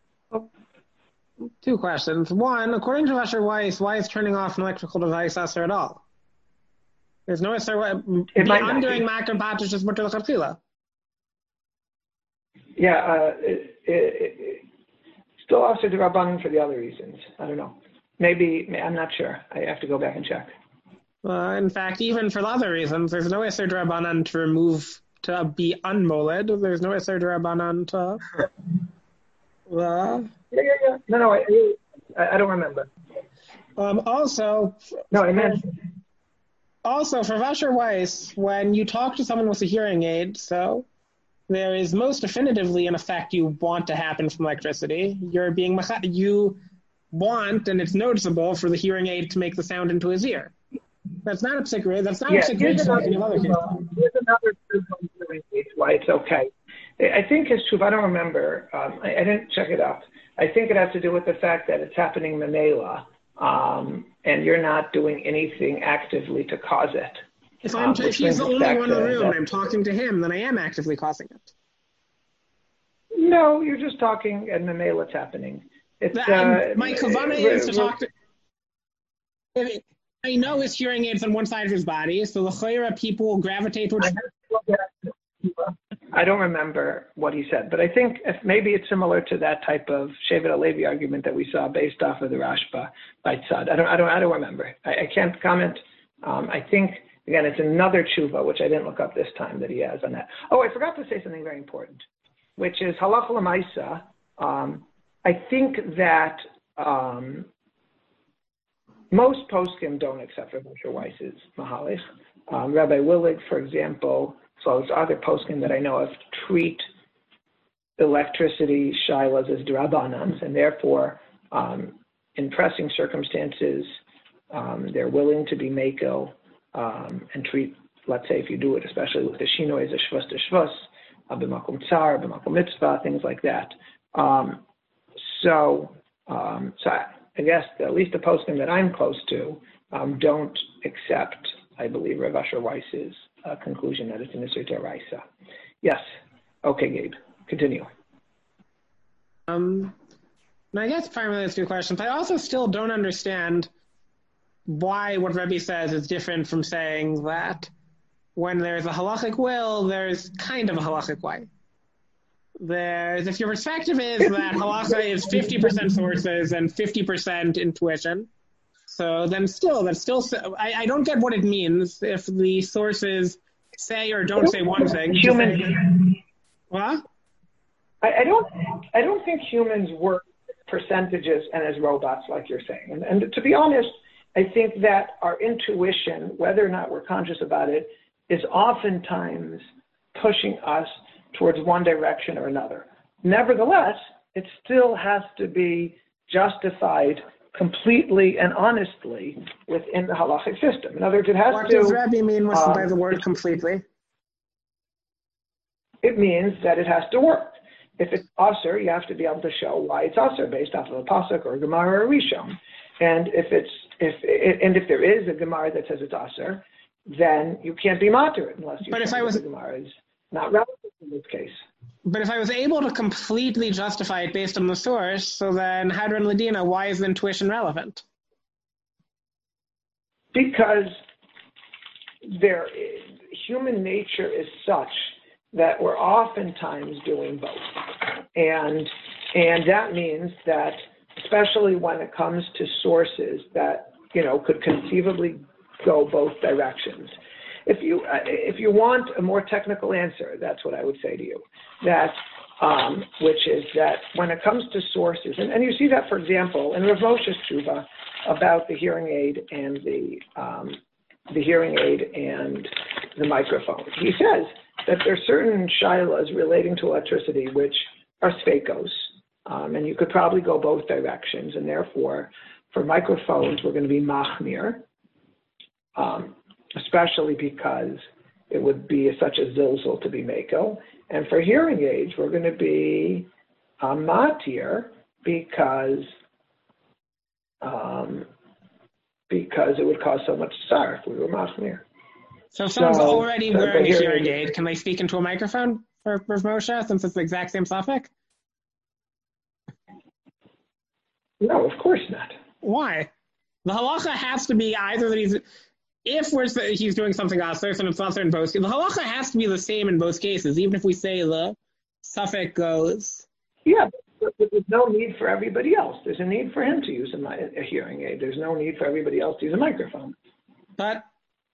Speaker 3: Two questions. One, according to Asher Weiss, why is turning off an electrical device assur at all? There's no assur. Undoing makbeh patish is mutar l'chadchila.
Speaker 2: Yeah, still assur d'Rabbanan for the other reasons. I don't know. Maybe, I'm not sure. I have to go back and check.
Speaker 3: In fact, even for the other reasons, there's no assur d'Rabbanan to be unmoled. There's no assur d'Rabbanan to...
Speaker 2: Yeah. No, I don't remember.
Speaker 3: Also...
Speaker 2: No, I meant...
Speaker 3: Also, for Asher Weiss, when you talk to someone with a hearing aid, so there is most definitively an effect you want to happen from electricity. You want, and it's noticeable, for the hearing aid to make the sound into his ear. That's not a psikra. That's not a psikra.
Speaker 2: Here's another truth on hearing aids why it's okay. I think his truth, I don't remember. I didn't check it up. I think it has to do with the fact that it's happening memela, and you're not doing anything actively to cause it.
Speaker 3: If he's the only one in the room and I'm talking to him, then I am actively causing it.
Speaker 2: No, you're just talking and memela it's happening.
Speaker 3: My kavanah is to talk to... I know his hearing aid's on one side of his body, so the chayra people will gravitate towards...
Speaker 2: I don't remember what he said, but I think maybe it's similar to that type of Shevet HaLevi argument that we saw based off of the Rashba by Tzad. I don't remember. I can't comment. I think, again, it's another tshuva, which I didn't look up this time, that he has on that. Oh, I forgot to say something very important, which is halacha l'maisa. I think that most poskim don't accept Rav Asher Weiss's mahalach. Rabbi Willig, for example, so it's other poskim that I know of, treat electricity shilas as d'Rabbanans, and therefore, in pressing circumstances, they're willing to be makel and treat, let's say, if you do it, especially with the shinoi, as a shvus to shvus, b'makom tsar, b'makom mitzvah, things like that. So I guess at least the poskim that I'm close to don't accept, I believe, Rav Asher Weiss's conclusion that it's an Isser D'Oraisa. Yes. Okay, Gabe. Continue.
Speaker 3: And I guess primarily those two questions. I also still don't understand why what Rebbe says is different from saying that when there's a halachic will, there's kind of a halachic way. If your perspective is that halacha is 50% sources and 50% intuition, so then I don't get what it means if the sources say or don't say one thing. What?
Speaker 2: I don't think humans work percentages and as robots like you're saying. And to be honest, I think that our intuition, whether or not we're conscious about it, is oftentimes pushing us towards one direction or another. Nevertheless, it still has to be justified completely and honestly within the halachic system. In other words, it has
Speaker 3: what
Speaker 2: to...
Speaker 3: What does Rebbe mean by the word completely?
Speaker 2: It means that it has to work. If it's assur, you have to be able to show why it's assur based off of a pasuk or a gemara or a rishon. And if there is a Gemara that says it's aser, then you can't be matir unless you show the Gemara is not relevant in this case.
Speaker 3: But if I was able to completely justify it based on the source, so then Hadron Ladina, why is the intuition relevant?
Speaker 2: Because human nature is such that we're oftentimes doing both. And that means that, especially when it comes to sources that, could conceivably go both directions. If you want a more technical answer, that's what I would say to you. Which is that when it comes to sources, and you see that, for example, in Rav Moshe's tshuva about the hearing aid and the microphone, he says that there are certain shilas relating to electricity which are sfeikos, and you could probably go both directions, and therefore, for microphones, we're going to be machmir, especially because it would be such a zilzal to be mako. And for hearing aids, we're going to be matir because it would cause so much tsar if we were machmir.
Speaker 3: So if someone's already wearing a hearing aid, can they speak into a microphone for Rav Moshe, since it's the exact same suffix?
Speaker 2: No, of course not.
Speaker 3: Why? The halacha has to be either that he's doing something aser, and it's aser in both cases. The halacha has to be the same in both cases, even if we say the suffix goes.
Speaker 2: Yeah, but there's no need for everybody else. There's a need for him to use a hearing aid. There's no need for everybody else to use a microphone.
Speaker 3: But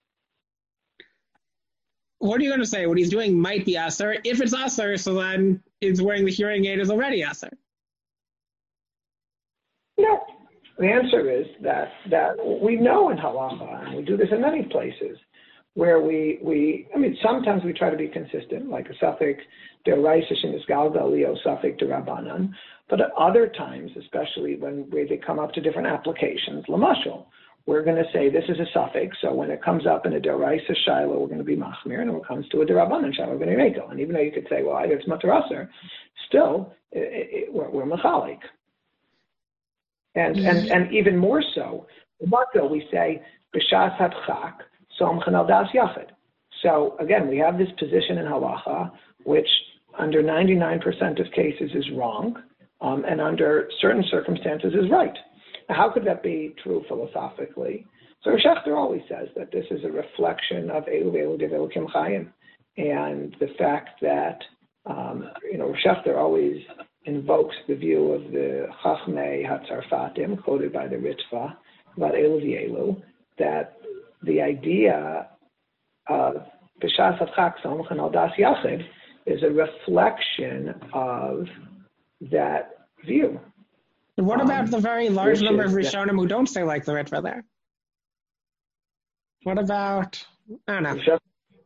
Speaker 3: what are you going to say? What he's doing might be aser. If it's aser, so then his wearing the hearing aid is already aser.
Speaker 2: No. The answer is that we know in halacha, and we do this in many places, where sometimes we try to be consistent, like a suffix deraisa shenisgal galio suffix derabanan, but at other times, especially when they come up to different applications, lamashal, we're going to say this is a suffix, so when it comes up in a deraisa shaila, we're going to be machmir, and when it comes to a derabanan shaila, we're going to be meko. And even though you could say, well, either it's matar aser, still, we're machalik. And even more so, in Makil we say, B'shas hadchak, somchen al das yachid. So again, we have this position in halacha, which under 99% of cases is wrong, and under certain circumstances is right. Now, how could that be true philosophically? So Schechter always says that this is a reflection of Elu Elu Dev Elokim Chayim, and the fact that, Schechter always invokes the view of the Chachmei HaTzarfatim, quoted by the Ritva, about Elu V'Elu, that the idea of B'shas Hadchak Somchen Al Das Yachid is a reflection of that view.
Speaker 3: And what about the very large number of Rishonim who don't say like the Ritva there? What about, I don't know.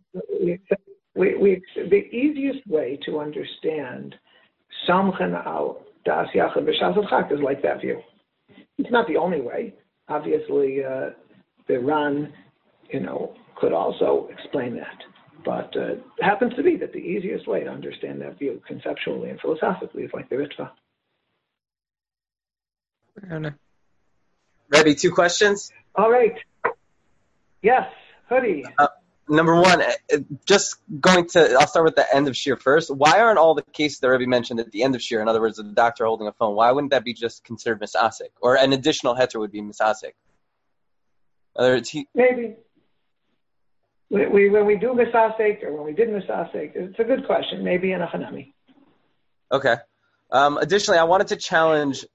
Speaker 2: The easiest way to understand Samchen al Das Yachid B'Shas Hadchak is like that view. It's not the only way. Obviously, the Ran, could also explain that. But it happens to be that the easiest way to understand that view conceptually and philosophically is like the Ritva.
Speaker 3: I don't know.
Speaker 4: Rebbe, 2 questions?
Speaker 2: All right. Yes, Hoodie.
Speaker 4: Number one, I'll start with the end of Shir first. Why aren't all the cases that Rebbe mentioned at the end of Shir, in other words, the doctor holding a phone, why wouldn't that be just considered misasik? Or an additional heter would be misasik?
Speaker 2: Maybe. When we do misasik, or when we did misasik, it's a good question. Maybe in a hanami.
Speaker 4: Okay. Additionally, I wanted to challenge...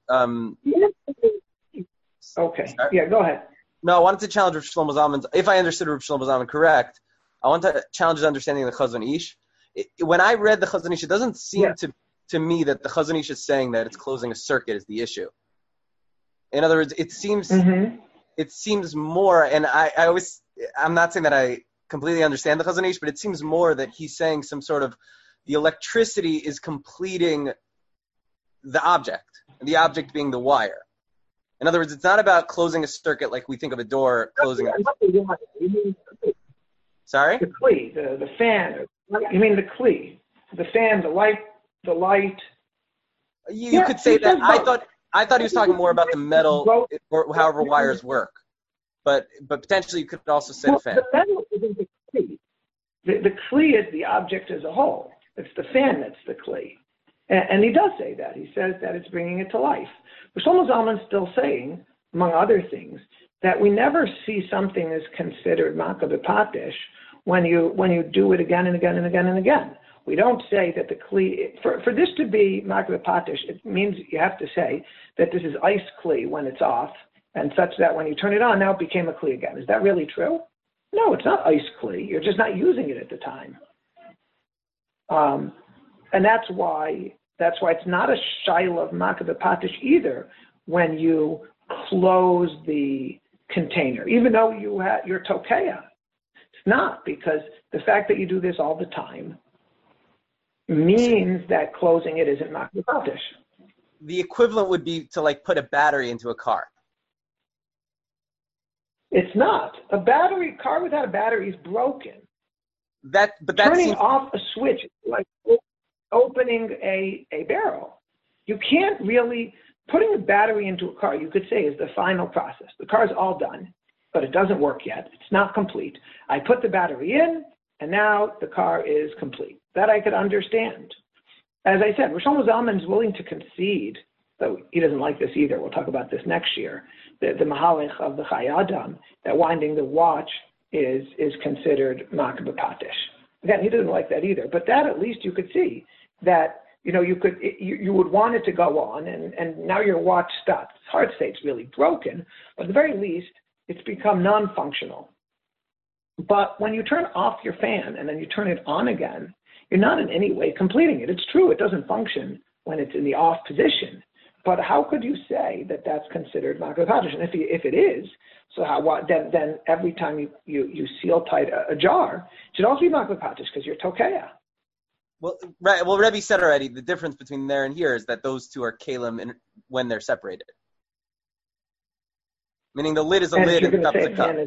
Speaker 2: Okay.
Speaker 4: Sorry?
Speaker 2: Yeah, go ahead.
Speaker 4: No, I wanted to challenge Rav Shlomo Zalman's, if I understood Rav Shlomo Zalman correct, I want to challenge his understanding of the Chazon Ish. When I read the Chazon Ish, it doesn't seem to me that the Chazon Ish is saying that it's closing a circuit is the issue. In other words, it seems more, and I'm not saying that I completely understand the Chazon Ish, but it seems more that he's saying some sort of, the electricity is completing the object being the wire. In other words, it's not about closing a circuit like we think of a door closing. Sorry?
Speaker 2: The kli, the fan. You mean the kli, the fan, the light.
Speaker 4: You could say that. I thought he was talking more about the metal, or however wires work. But potentially you could also say the fan.
Speaker 2: The metal isn't the key. The kli is the object as a whole. It's the fan that's the kli. And he does say that. He says that it's bringing it to life. But Shlomo Zalman's still saying, among other things, that we never see something as considered makah b'patish when you do it again and again and again and again. We don't say that the kli, for this to be makah b'patish, it means you have to say that this is ice kli when it's off, and such that when you turn it on, now it became a kli again. Is that really true? No, it's not ice kli. You're just not using it at the time. And that's why it's not a shaila of makah b'patish either when you close the container, even though you're tokeya. It's not, because the fact that you do this all the time means that closing it isn't makah b'patish.
Speaker 4: The equivalent would be to put a battery into a car.
Speaker 2: It's not. Car without a battery is broken. Turning off a switch is like opening a barrel. You can't really, putting a battery into a car, you could say, is the final process. The car's all done, but it doesn't work yet. It's not complete. I put the battery in, and now the car is complete. That I could understand. As I said, Shlomo Zalman is willing to concede, though he doesn't like this either. We'll talk about this next year. The mahalech of the Chayei Adam, that winding the watch is considered makah b'patish. Again, he doesn't like that either. But that at least you could see that you would want it to go on, and now your watch stops. It's hard to say it's really broken, but at the very least, it's become non-functional. But when you turn off your fan and then you turn it on again, you're not in any way completing it. It's true, it doesn't function when it's in the off position. But how could you say that that's considered makah b'patish? And if it is, so then every time you seal tight a jar, it should also be makah b'patish because you're tokeya.
Speaker 4: Well, right. Well, Rebbe said already the difference between there and here is that those two are kalim when they're separated. Meaning the lid is a lid and the cup's a cup.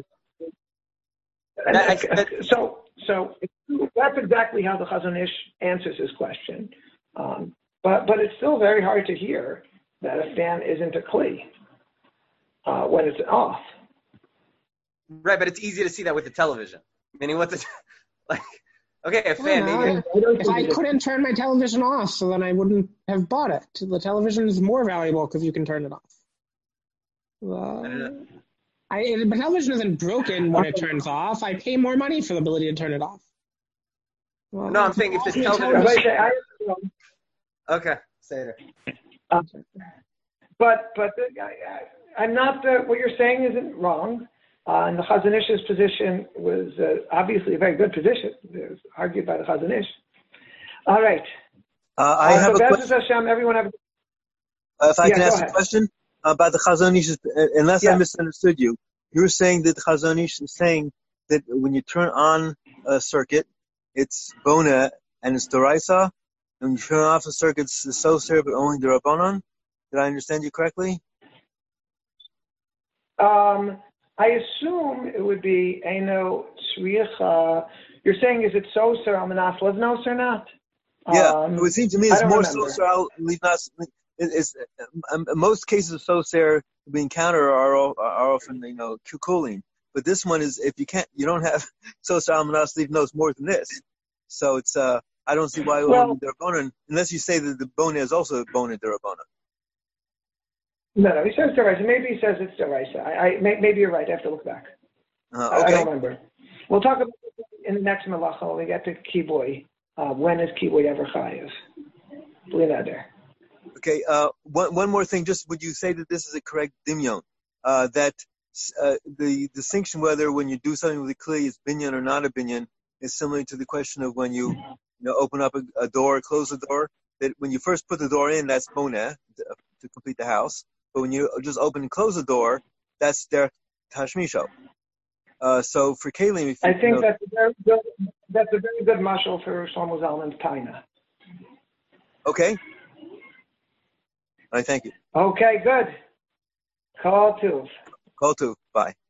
Speaker 2: So that's exactly how the Chazon Ish answers his question. But it's still very hard to hear that a fan isn't a kli when it's off.
Speaker 4: Right, but it's easy to see that with the television. Meaning, okay, a fan. Maybe.
Speaker 3: If I couldn't turn my television off, so then I wouldn't have bought it. The television is more valuable because you can turn it off.
Speaker 4: I don't know.
Speaker 3: The television isn't broken when it turns off. I pay more money for the ability to turn it off. Well,
Speaker 4: no, I'm saying if this television. Okay, say it.
Speaker 2: But I'm not. What you're saying isn't wrong. And the Chazon Ish's position was obviously a very good position. It was argued by the Chazon Ish. All right.
Speaker 5: I have a question.
Speaker 2: Hashem, everyone have
Speaker 5: if I can ask a question about the Chazon Ish, unless I misunderstood you. You were saying that the Chazon Ish is saying that when you turn on a circuit, it's bona and it's doraisa, and when you turn off a circuit, it's soser, but only derabanan. Did I understand you correctly?
Speaker 2: I assume it would be Eino Tzricha. You're saying, is it soser al manas levnos or not?
Speaker 5: Yeah, it would seem to me it's more soser al livnas. Most cases of soser we encounter are often cooling, but this one is you don't have soser al manas livnos more than this. So it's I don't see why only derabanan unless you say that the bona is also bona derabanan.
Speaker 2: No, he says deraisa. Maybe he says it's deraisa. Maybe you're right. I have to look back.
Speaker 5: Okay.
Speaker 2: I don't remember. We'll talk about it in the next malacha when we get to kiboy. When is kiboy ever chayiv? B'li.
Speaker 5: Okay. One more thing. Just would you say that this is a correct dimyon? That the distinction whether when you do something with a kli is binyan or not a binyan is similar to the question of when you open up a door, close a door. That when you first put the door in, that's boneh to complete the house. But when you just open and close the door, that's their tashmisho. So for Kalim,
Speaker 2: I think that's a very good mashal for Shlomo Zalman's taina.
Speaker 5: Okay. All right, thank you.
Speaker 2: Okay, good. Call two.
Speaker 5: Bye.